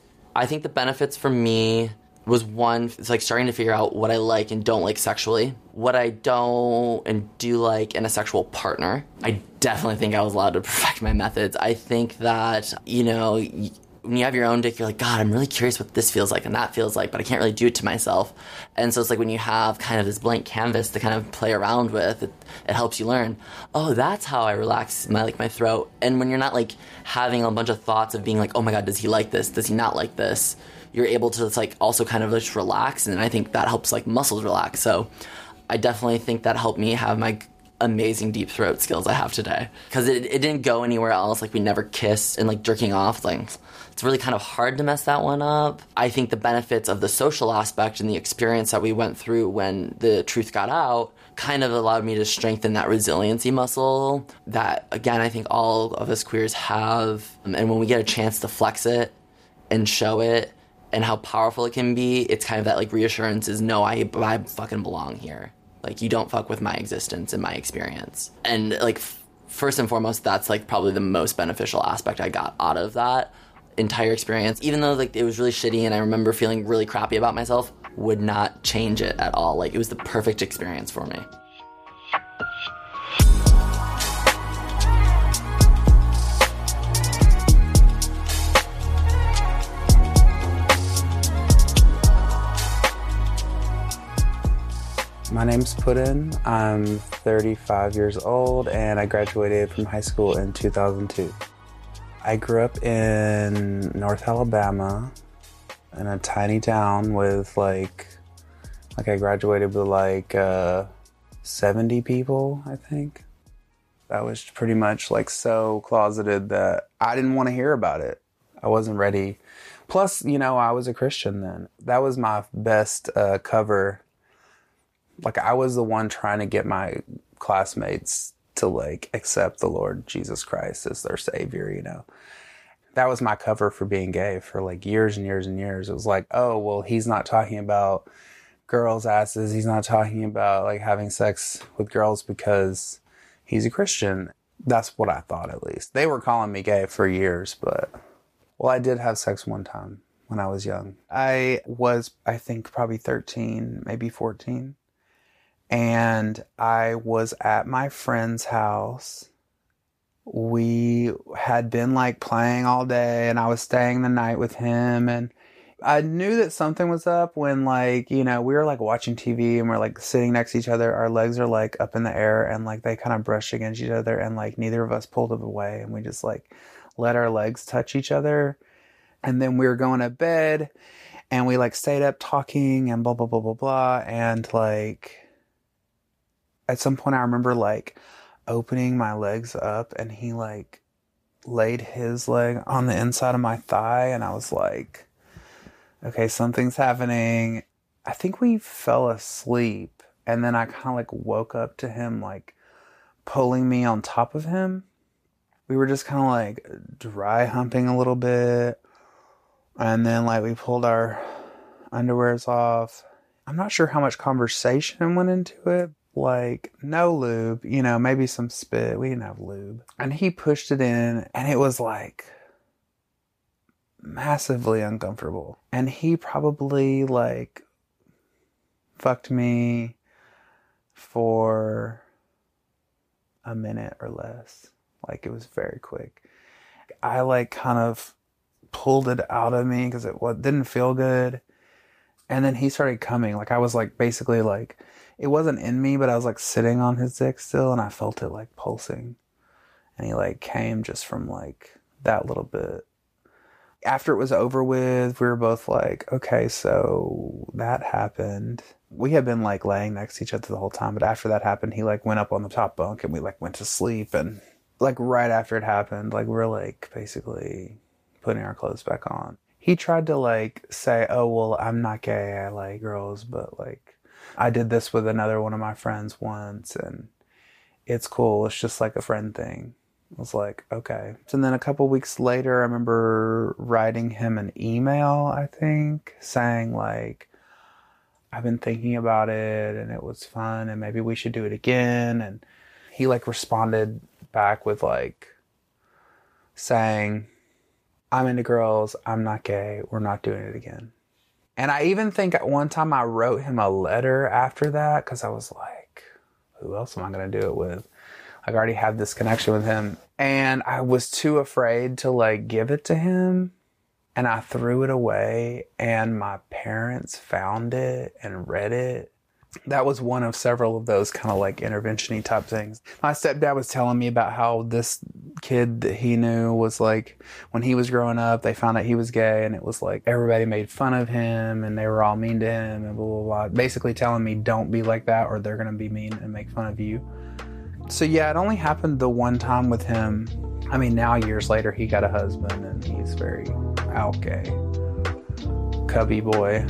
I think the benefits for me was, 1, it's, like, starting to figure out what I like and don't like sexually. What I don't and do like in a sexual partner. I definitely think I was allowed to perfect my methods. I think that, you know, when you have your own dick, you're like, God, I'm really curious what this feels like and that feels like, but I can't really do it to myself. And so it's like when you have kind of this blank canvas to kind of play around with, it helps you learn, oh, that's how I relax my throat. And when you're not like having a bunch of thoughts of being like, oh my God, does he like this? Does he not like this? You're able to like also kind of just relax. And I think that helps like muscles relax. So I definitely think that helped me have my amazing deep throat skills I have today, because it didn't go anywhere else. Like we never kissed, and like jerking off, like it's really kind of hard to mess that one up. I think the benefits of the social aspect and the experience that we went through when the truth got out kind of allowed me to strengthen that resiliency muscle that, again, I think all of us queers have. And when we get a chance to flex it and show it and how powerful it can be, it's kind of that like reassurance is, no, I fucking belong here. Like, you don't fuck with my existence and my experience. And, like, first and foremost, that's, like, probably the most beneficial aspect I got out of that entire experience. Even though, like, it was really shitty and I remember feeling really crappy about myself, would not change it at all. Like, it was the perfect experience for me. My name's Puddin. I'm 35 years old and I graduated from high school in 2002. I grew up in North Alabama in a tiny town with like I graduated with 70 people, I think. I was pretty much so closeted that I didn't want to hear about it. I wasn't ready. Plus, I was a Christian then. That was my best cover. I was the one trying to get my classmates to accept the Lord Jesus Christ as their savior, That was my cover for being gay for years and years and years. It was oh, well, he's not talking about girls' asses. He's not talking about having sex with girls because he's a Christian. That's what I thought, at least. They were calling me gay for years, but I did have sex one time when I was young. I was, I think, probably 13, maybe 14. And I was at my friend's house. We had been playing all day and I was staying the night with him, and I knew that something was up when we were watching TV and we're sitting next to each other. Our legs are up in the air and they kind of brushed against each other, and neither of us pulled it away, and we just let our legs touch each other. And then we were going to bed and we stayed up talking and blah blah blah blah blah, and at some point I remember opening my legs up and he laid his leg on the inside of my thigh, and I was okay, something's happening. I think we fell asleep, and then I kind of woke up to him pulling me on top of him. We were just kind of dry humping a little bit, and then we pulled our underwears off. I'm not sure how much conversation went into it. No lube, maybe some spit. We didn't have lube. And he pushed it in, and it was massively uncomfortable. And he probably fucked me for a minute or less. It was very quick. I kind of pulled it out of me because it didn't feel good. And then he started coming. I was basically it wasn't in me, but I was sitting on his dick still, and I felt it pulsing. And he came just from that little bit. After it was over with, we were both okay, so that happened. We had been laying next to each other the whole time, but after that happened, he went up on the top bunk and we went to sleep. And right after it happened, we were basically putting our clothes back on. He tried to say, oh, well, I'm not gay, I like girls, but I did this with another one of my friends once, and it's cool. It's just a friend thing. I was okay. And then a couple weeks later, I remember writing him an email, I think, saying I've been thinking about it and it was fun and maybe we should do it again. And he responded back with saying, I'm into girls, I'm not gay, we're not doing it again. And I even think at one time I wrote him a letter after that, because I was who else am I going to do it with? I already have this connection with him. And I was too afraid to give it to him. And I threw it away, and my parents found it and read it. That was one of several of those kind of intervention-y type things. My stepdad was telling me about how this kid that he knew was when he was growing up, they found out he was gay, and it was everybody made fun of him and they were all mean to him and blah, blah, blah. Basically telling me don't be like that or they're going to be mean and make fun of you. So yeah, it only happened the one time with him. I mean, now years later, he got a husband and he's very out gay. Cubby boy.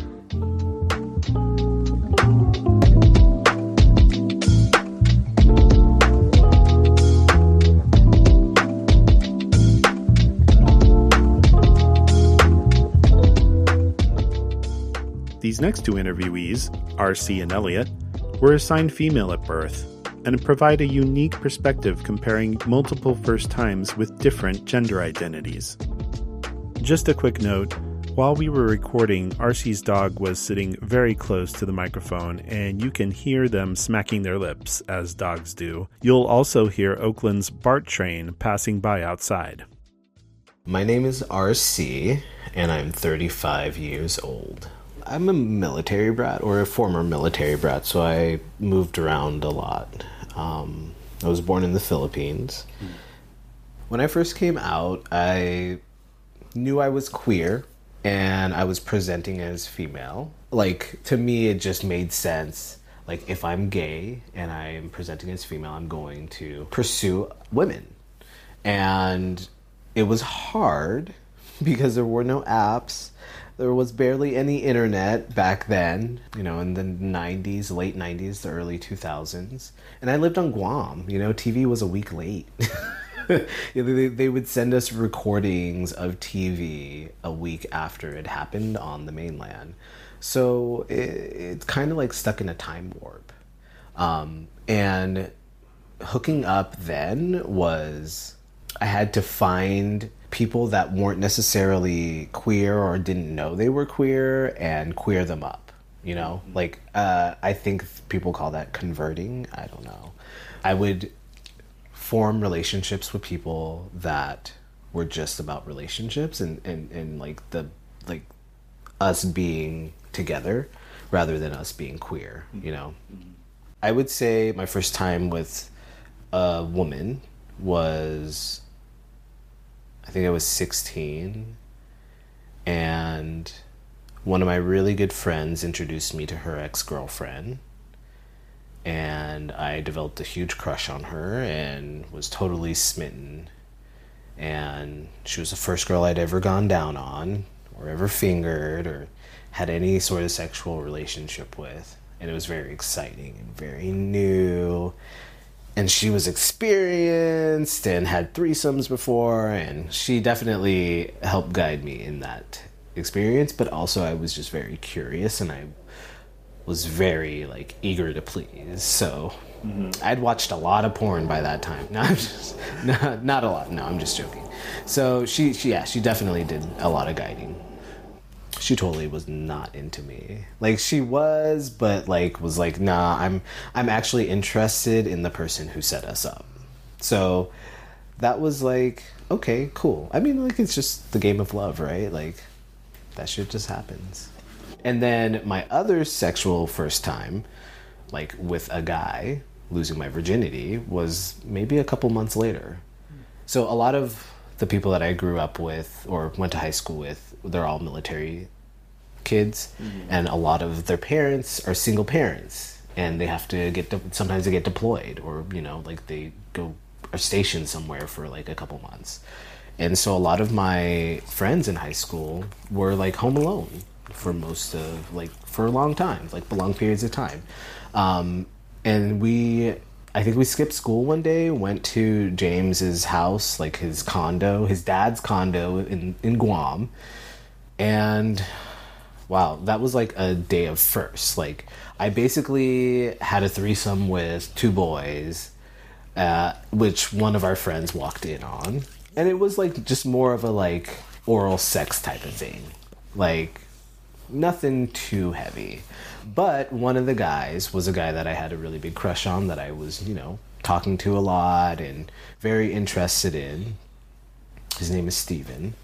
These next two interviewees, RC and Elliot, were assigned female at birth and provide a unique perspective comparing multiple first times with different gender identities. Just a quick note, while we were recording, RC's dog was sitting very close to the microphone, and you can hear them smacking their lips, as dogs do. You'll also hear Oakland's BART train passing by outside. My name is RC, and I'm 35 years old. I'm a military brat, or a former military brat, so I moved around a lot. I was born in the Philippines. When I first came out, I knew I was queer, and I was presenting as female. Like, to me, it just made sense. Like, if I'm gay and I'm presenting as female, I'm going to pursue women. And it was hard because there were no apps. There was barely any internet back then, you know, in the 90s, late 90s, the early 2000s. And I lived on Guam, you know, TV was a week late. They would send us recordings of TV a week after it happened on the mainland. So it's kind of like stuck in a time warp. And hooking up then was, I had to find people that weren't necessarily queer or didn't know they were queer and queer them up, you know? Like, I think people call that converting. I don't know. I would form relationships with people that were just about relationships and like us being together rather than us being queer, you know? I would say my first time with a woman was, I think I was 16, and one of my really good friends introduced me to her ex-girlfriend, and I developed a huge crush on her and was totally smitten. And she was the first girl I'd ever gone down on or ever fingered or had any sort of sexual relationship with. And it was very exciting and very new. And she was experienced and had threesomes before, and she definitely helped guide me in that experience. But also I was just very curious, and I was very like eager to please. So I'd watched a lot of porn by that time. No, I'm just, not a lot. No, I'm just joking. So she definitely did a lot of guiding. She totally was not into me. Like, she was, but like was like, nah, I'm actually interested in the person who set us up. So that was like, okay, cool. I mean, like, it's just the game of love, right? Like, that shit just happens. And then my other sexual first time, like with a guy, losing my virginity, was maybe a couple months later. So a lot of the people that I grew up with or went to high school with, they're all military kids, and a lot of their parents are single parents, and they have to sometimes they get deployed, or, you know, like they are stationed somewhere for like a couple months. And so a lot of my friends in high school were like home alone for for a long time, like long periods of time. And I think we skipped school one day, went to James's house, like his dad's condo in Guam. And wow, that was like a day of firsts. Like, I basically had a threesome with two boys, which one of our friends walked in on. And it was like just more of a like oral sex type of thing. Like, nothing too heavy. But one of the guys was a guy that I had a really big crush on, that I was, you know, talking to a lot and very interested in. His name is Steven.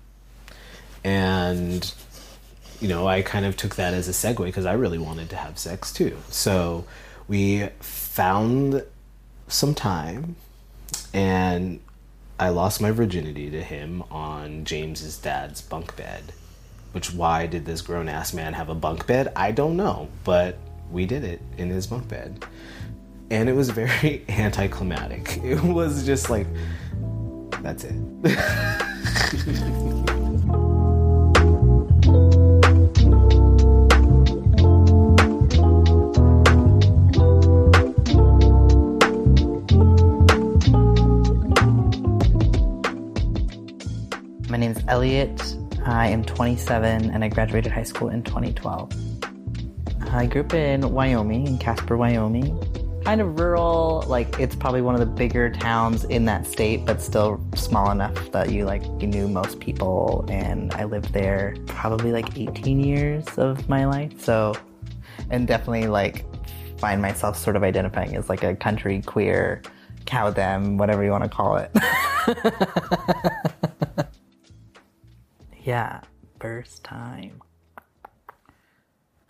And, you know, I kind of took that as a segue because I really wanted to have sex too. So we found some time, and I lost my virginity to him on James's dad's bunk bed. Which, why did this grown-ass man have a bunk bed? I don't know, but we did it in his bunk bed. And it was very anticlimactic. It was just like, that's it. My name is Elliot. I am 27 and I graduated high school in 2012. I grew up in Wyoming, in Casper, Wyoming. Kind of rural, like it's probably one of the bigger towns in that state, but still small enough that you knew most people. And I lived there probably 18 years of my life. So, and definitely find myself sort of identifying as a country queer, cow dem, whatever you want to call it. Yeah, first time.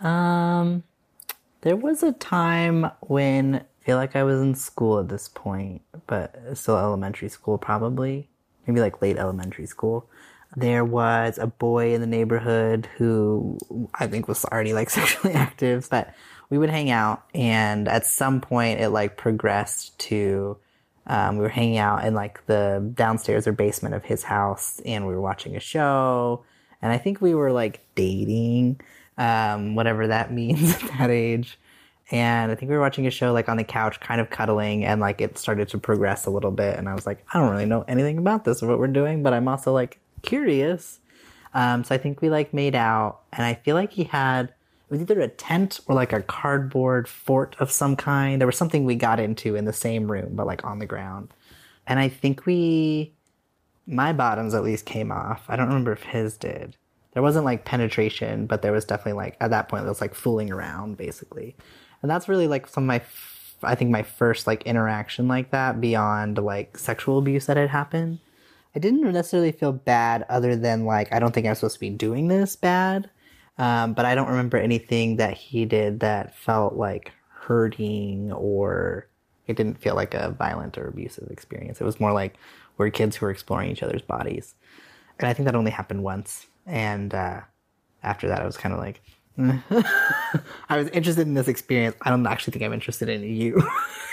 There was a time when I feel like I was in school at this point, but still elementary school probably. Maybe like late elementary school. There was a boy in the neighborhood who I think was already like sexually active, but we would hang out, and at some point it like progressed to we were hanging out in like the downstairs or basement of his house, and we were watching a show, and I think we were like dating, whatever that means at that age. And I think we were watching a show like on the couch, kind of cuddling, and like it started to progress a little bit. And I was like, I don't really know anything about this or what we're doing, but I'm also like curious. So I think we like made out, and I feel like it was either a tent or like a cardboard fort of some kind. There was something we got into in the same room, but like on the ground. And I think my bottoms at least came off. I don't remember if his did. There wasn't like penetration, but there was definitely like, at that point, it was like fooling around basically. And that's really like I think my first like interaction like that beyond like sexual abuse that had happened. I didn't necessarily feel bad other than like, I don't think I'm supposed to be doing this bad. But I don't remember anything that he did that felt like hurting, or it didn't feel like a violent or abusive experience. It was more like we're kids who were exploring each other's bodies. And I think that only happened once. And after that, I was kind of like, I was interested in this experience. I don't actually think I'm interested in you.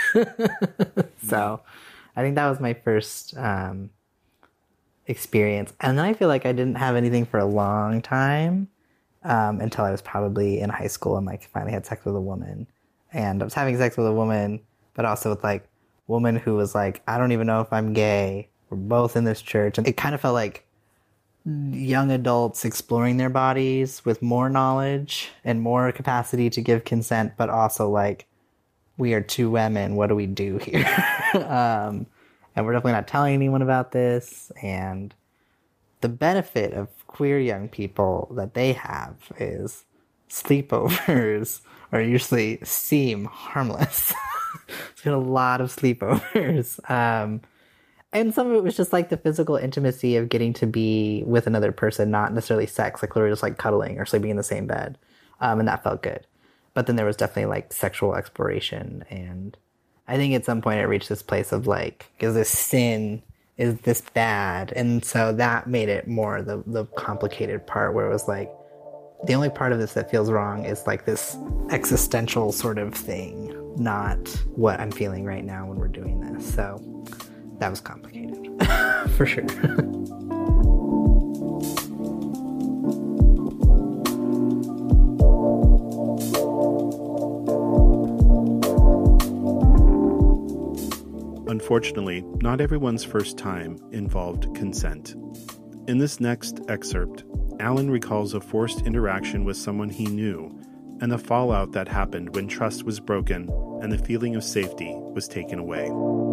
So I think that was my first experience. And then I feel like I didn't have anything for a long time until I was probably in high school and like finally had sex with a woman. And I was having sex with a woman, but also with like a woman who was like, I don't even know if I'm gay. We're both in this church. And it kind of felt like young adults exploring their bodies with more knowledge and more capacity to give consent, but also like, we are two women, what do we do here? And we're definitely not telling anyone about this. And the benefit of queer young people that they have is sleepovers are usually seem harmless. It's been a lot of sleepovers. And some of it was just like the physical intimacy of getting to be with another person, not necessarily sex, like literally just like cuddling or sleeping in the same bed. And that felt good. But then there was definitely like sexual exploration. And I think at some point it reached this place of like, is this sin? Is this bad? And so that made it more the complicated part, where it was like, the only part of this that feels wrong is like this existential sort of thing, not what I'm feeling right now when we're doing this. So that was complicated, for sure. Unfortunately, not everyone's first time involved consent. In this next excerpt, Alan recalls a forced interaction with someone he knew and the fallout that happened when trust was broken and the feeling of safety was taken away.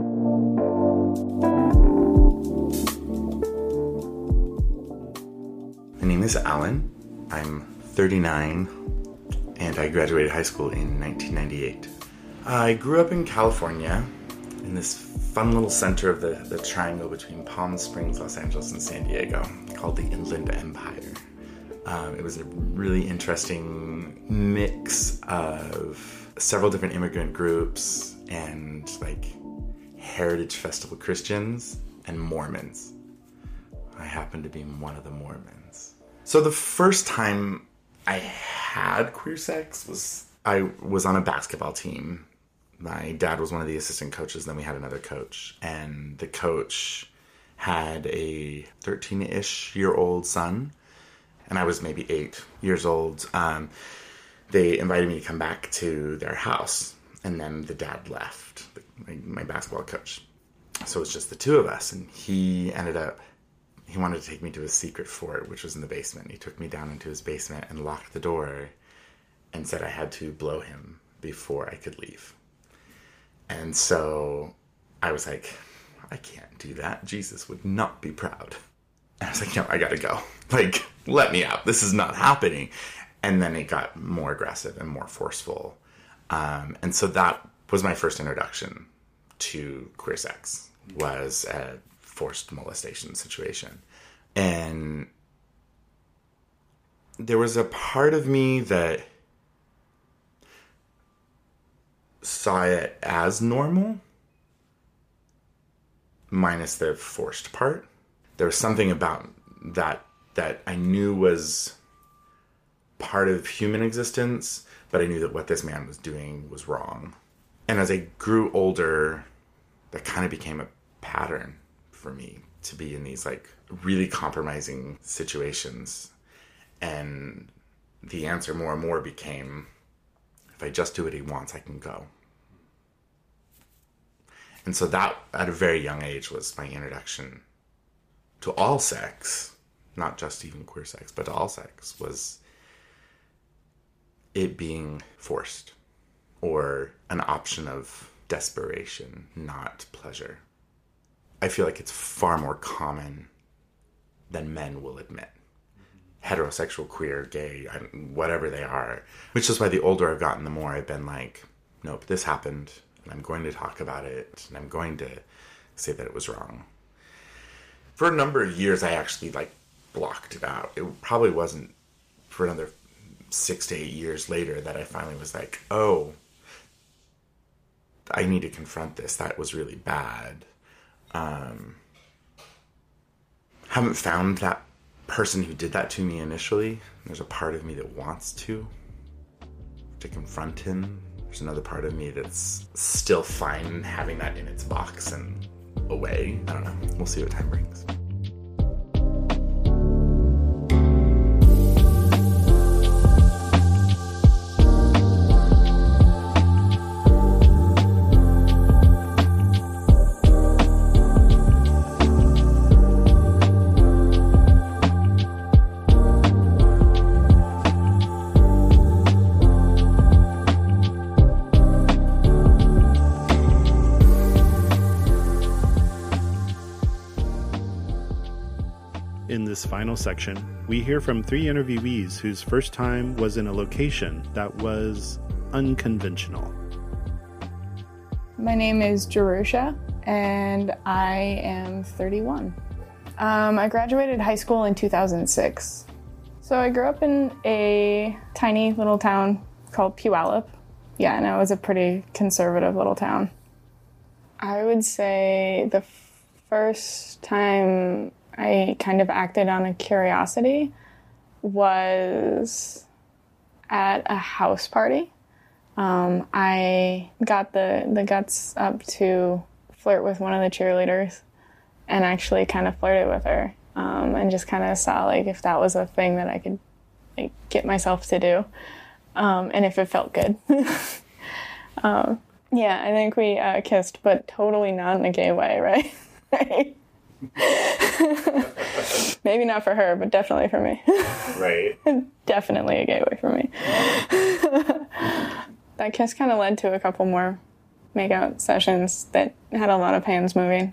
My name is Alan. I'm 39 and I graduated high school in 1998. I grew up in California in this fun little center of the triangle between Palm Springs, Los Angeles, and San Diego called the Inland Empire. It was a really interesting mix of several different immigrant groups and like Heritage Festival Christians and Mormons. I happened to be one of the Mormons. So the first time I had queer sex was I was on a basketball team. My dad was one of the assistant coaches, then we had another coach. And the coach had a 13-ish-year-old son, and I was maybe 8 years old. They invited me to come back to their house, and then the dad left, my basketball coach. So it was just the two of us, and he wanted to take me to his secret fort, which was in the basement. He took me down into his basement and locked the door and said I had to blow him before I could leave. And so I was like, I can't do that. Jesus would not be proud. And I was like, no, I gotta go. Like, let me out. This is not happening. And then it got more aggressive and more forceful. And so that was my first introduction to queer sex, was a forced molestation situation. And there was a part of me that saw it as normal, minus the forced part. There was something about that I knew was part of human existence, but I knew that what this man was doing was wrong. And as I grew older, that kind of became a pattern for me to be in these like really compromising situations. And the answer more and more became, if I just do what he wants, I can go. And so that, at a very young age, was my introduction to all sex, not just even queer sex, but to all sex, was it being forced or an option of desperation, not pleasure. I feel like it's far more common than men will admit. Heterosexual, queer, gay, whatever they are. Which is why the older I've gotten, the more I've been like, nope, this happened, and I'm going to talk about it, and I'm going to say that it was wrong. For a number of years, I actually like blocked it out. It probably wasn't for another 6 to 8 years later that I finally was like, oh, I need to confront this. That was really bad. Haven't found that person who did that to me initially. There's a part of me that wants to confront him. There's another part of me that's still fine having that in its box and away. I don't know. We'll see what time brings. In this final section, we hear from 3 interviewees whose first time was in a location that was unconventional. My name is Jerusha, and I am 31. I graduated high school in 2006. So I grew up in a tiny little town called Puyallup. Yeah, and it was a pretty conservative little town. I would say the first time I kind of acted on a curiosity was at a house party. I got the guts up to flirt with one of the cheerleaders and actually kind of flirted with her, and just kind of saw like if that was a thing that I could like get myself to do, and if it felt good. Yeah, I think we kissed, but totally not in a gay way, right? Right. Maybe not for her, but definitely for me. Right. Definitely a gay way for me. That kiss kind of led to a couple more makeout sessions that had a lot of hands moving.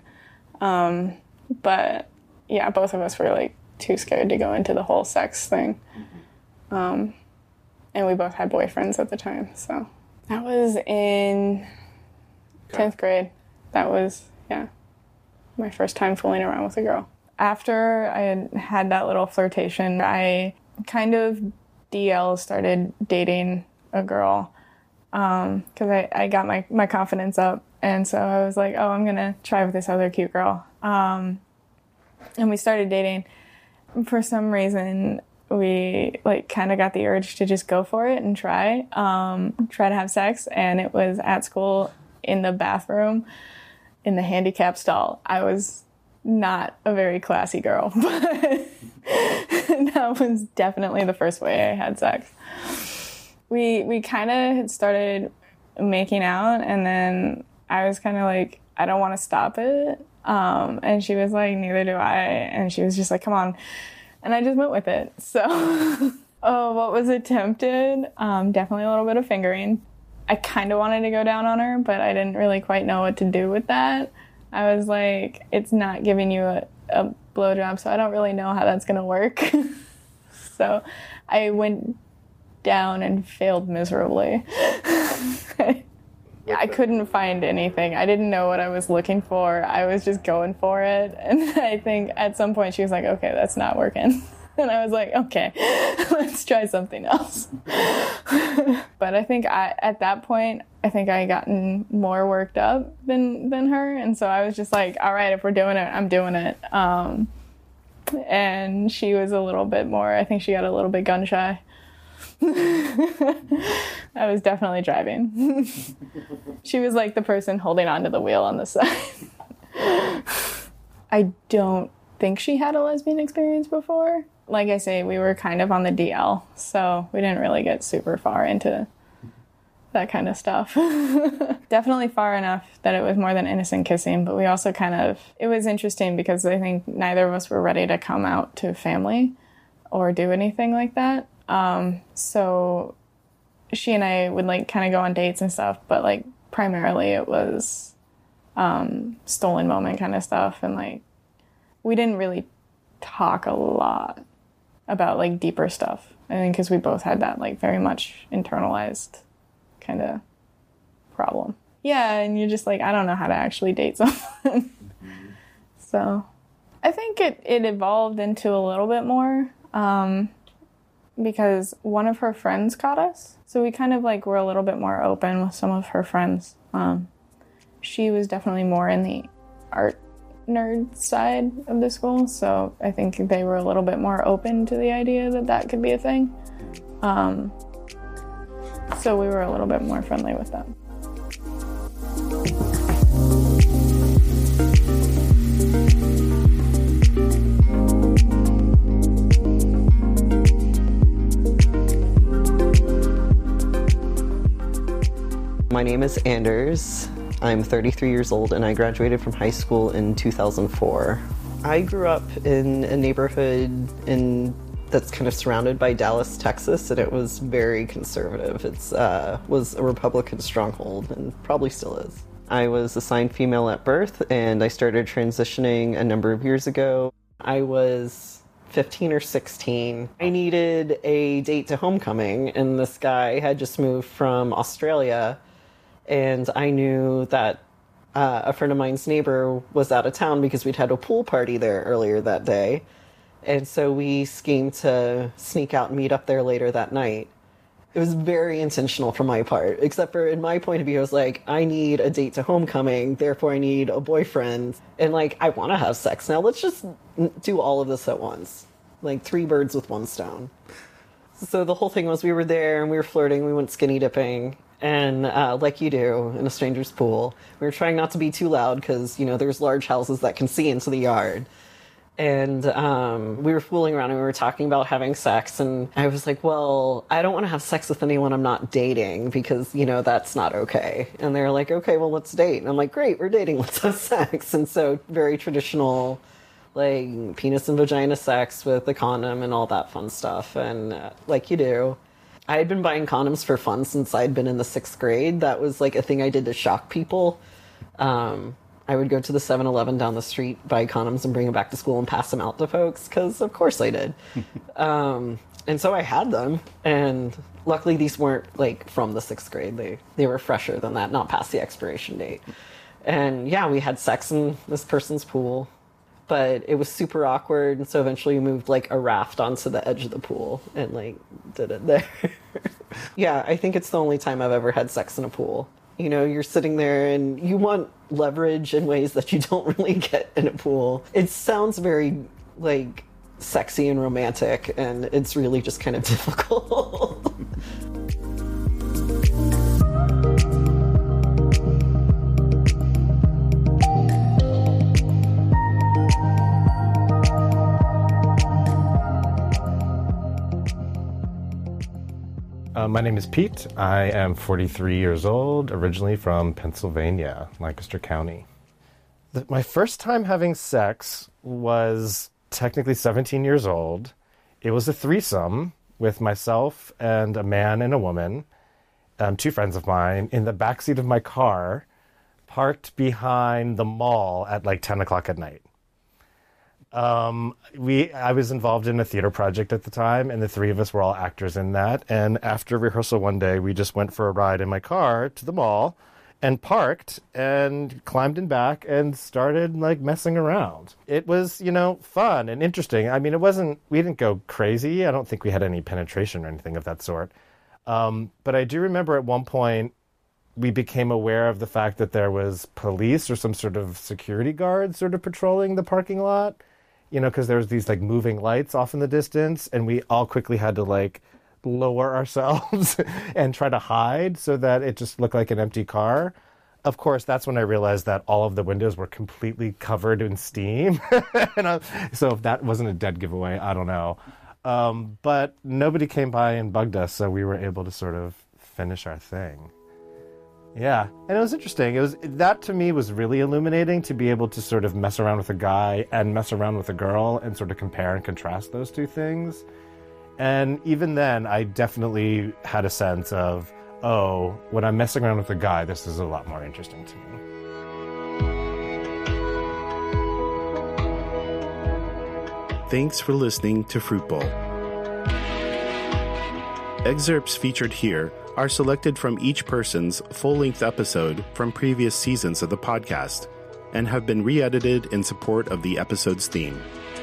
But yeah, both of us were like too scared to go into the whole sex thing. And we both had boyfriends at the time, so that was in 10th grade. That was, yeah, my first time fooling around with a girl. After I had that little flirtation, I kind of started dating a girl because I got my confidence up. And so I was like, oh, I'm going to try with this other cute girl. And we started dating. For some reason, we like kind of got the urge to just go for it and try to have sex. And it was at school in the bathroom in the handicap stall. I was not a very classy girl, but that was definitely the first way I had sex. We kind of had started making out, and then I was kind of like, I don't want to stop it. And she was like, neither do I. And she was just like, come on. And I just went with it. So, what was attempted? Definitely a little bit of fingering. I kind of wanted to go down on her, but I didn't really quite know what to do with that. I was like, it's not giving you a blowjob, so I don't really know how that's going to work. So I went down and failed miserably. I couldn't find anything. I didn't know what I was looking for. I was just going for it. And I think at some point she was like, okay, that's not working. And I was like, okay. let's try something else. But I think at that point, I think I gotten more worked up than her. And so I was just like, all right, if we're doing it, I'm doing it. And she was a little bit more, I think she got a little bit gun shy. I was definitely driving. She was like the person holding onto the wheel on the side. I don't think she had a lesbian experience before. Like I say, we were kind of on the DL, so we didn't really get super far into that kind of stuff. Definitely far enough that it was more than innocent kissing, but we also it was interesting because I think neither of us were ready to come out to family or do anything like that. So she and I would like kind of go on dates and stuff, but like primarily it was stolen moment kind of stuff, and like we didn't really talk a lot about like deeper stuff. I think because we both had that like very much internalized kind of problem. Yeah, and you're just like, I don't know how to actually date someone. So I think it evolved into a little bit more because one of her friends caught us. So we kind of like were a little bit more open with some of her friends. She was definitely more in the art nerd side of the school, so I think they were a little bit more open to the idea that that could be a thing. So we were a little bit more friendly with them. My name is Anders. I'm 33 years old and I graduated from high school in 2004. I grew up in a neighborhood that's kind of surrounded by Dallas, Texas, and it was very conservative. It was a Republican stronghold and probably still is. I was assigned female at birth and I started transitioning a number of years ago. I was 15 or 16. I needed a date to homecoming, and this guy had just moved from Australia, and I knew that a friend of mine's neighbor was out of town because we'd had a pool party there earlier that day. And so we schemed to sneak out and meet up there later that night. It was very intentional from my part, except for in my point of view, I was like, I need a date to homecoming, therefore I need a boyfriend. And like, I want to have sex now. Let's just do all of this at once. Like 3 birds with 1 stone. So the whole thing was we were there and we were flirting. We went skinny dipping. And like you do in a stranger's pool, we were trying not to be too loud because, you know, there's large houses that can see into the yard. And we were fooling around and we were talking about having sex. And I was like, well, I don't want to have sex with anyone I'm not dating because, you know, that's not okay. And they're like, okay, well, let's date. And I'm like, great, we're dating. Let's have sex. And so very traditional, like penis and vagina sex with the condom and all that fun stuff. And like you do. I had been buying condoms for fun since I'd been in the 6th grade. That was like a thing I did to shock people. I would go to the 7-Eleven down the street, buy condoms, and bring them back to school and pass them out to folks, because of course I did. And so I had them, and luckily these weren't like from the 6th grade. They were fresher than that, not past the expiration date. And yeah, we had sex in this person's pool, but it was super awkward, and so eventually we moved like a raft onto the edge of the pool and like did it there. Yeah, I think it's the only time I've ever had sex in a pool. You know, you're sitting there and you want leverage in ways that you don't really get in a pool. It sounds very, like, sexy and romantic, and it's really just kind of difficult. My name is Pete. I am 43 years old, originally from Pennsylvania, Lancaster County. My first time having sex was technically 17 years old. It was a threesome with myself and a man and a woman, 2 friends of mine, in the backseat of my car, parked behind the mall at like 10 o'clock at night. I was involved in a theater project at the time, and the 3 of us were all actors in that. And after rehearsal one day, we just went for a ride in my car to the mall, and parked and climbed in back and started like messing around. It was, fun and interesting. I mean, we didn't go crazy. I don't think we had any penetration or anything of that sort. But I do remember at one point we became aware of the fact that there was police or some sort of security guard sort of patrolling the parking lot, because there was these like moving lights off in the distance, and we all quickly had to like lower ourselves and try to hide so that it just looked like an empty car. Of course, that's when I realized that all of the windows were completely covered in steam. So if that wasn't a dead giveaway, I don't know. But nobody came by and bugged us, so we were able to sort of finish our thing. Yeah, and it was interesting. That to me was really illuminating, to be able to sort of mess around with a guy and mess around with a girl and sort of compare and contrast those two things. And even then, I definitely had a sense of, when I'm messing around with a guy, this is a lot more interesting to me. Thanks for listening to Fruit Bowl. Excerpts featured here are selected from each person's full-length episode from previous seasons of the podcast and have been re-edited in support of the episode's theme.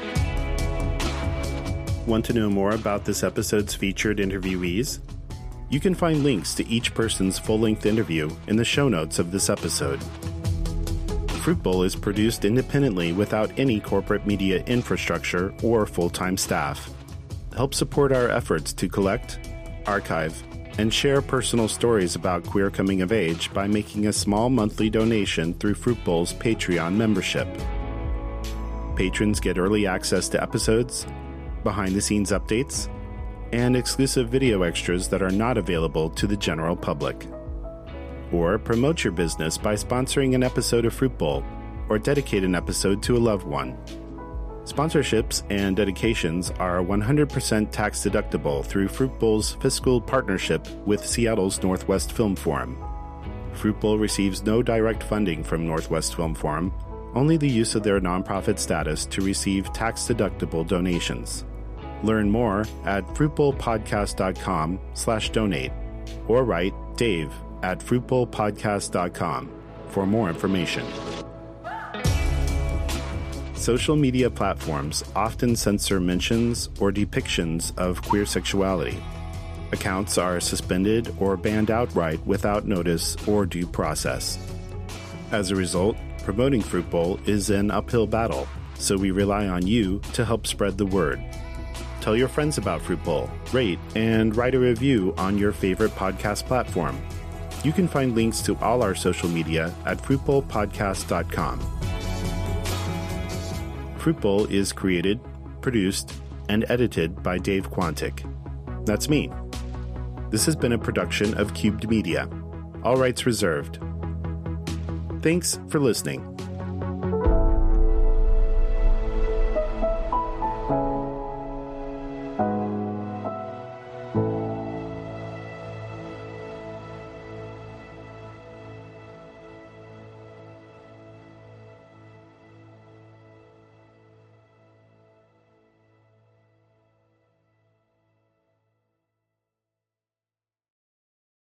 Want to know more about this episode's featured interviewees? You can find links to each person's full-length interview in the show notes of this episode. Fruit Bowl is produced independently without any corporate media infrastructure or full-time staff. Help support our efforts to collect, archive, and share personal stories about queer coming of age by making a small monthly donation through Fruit Bowl's Patreon membership. Patrons get early access to episodes, behind-the-scenes updates, and exclusive video extras that are not available to the general public. Or promote your business by sponsoring an episode of Fruit Bowl, or dedicate an episode to a loved one. Sponsorships and dedications are 100% tax-deductible through Fruit Bowl's fiscal partnership with Seattle's Northwest Film Forum. Fruit Bowl receives no direct funding from Northwest Film Forum, only the use of their nonprofit status to receive tax-deductible donations. Learn more at fruitbowlpodcast.com/donate or write dave@fruitbowlpodcast.com for more information. Social media platforms often censor mentions or depictions of queer sexuality. Accounts are suspended or banned outright without notice or due process. As a result, promoting Fruit Bowl is an uphill battle, so we rely on you to help spread the word. Tell your friends about Fruit Bowl, rate, and write a review on your favorite podcast platform. You can find links to all our social media at fruitbowlpodcast.com. Fruit Bowl is created, produced, and edited by Dave Quantick. That's me. This has been a production of Cubed Media. All rights reserved. Thanks for listening.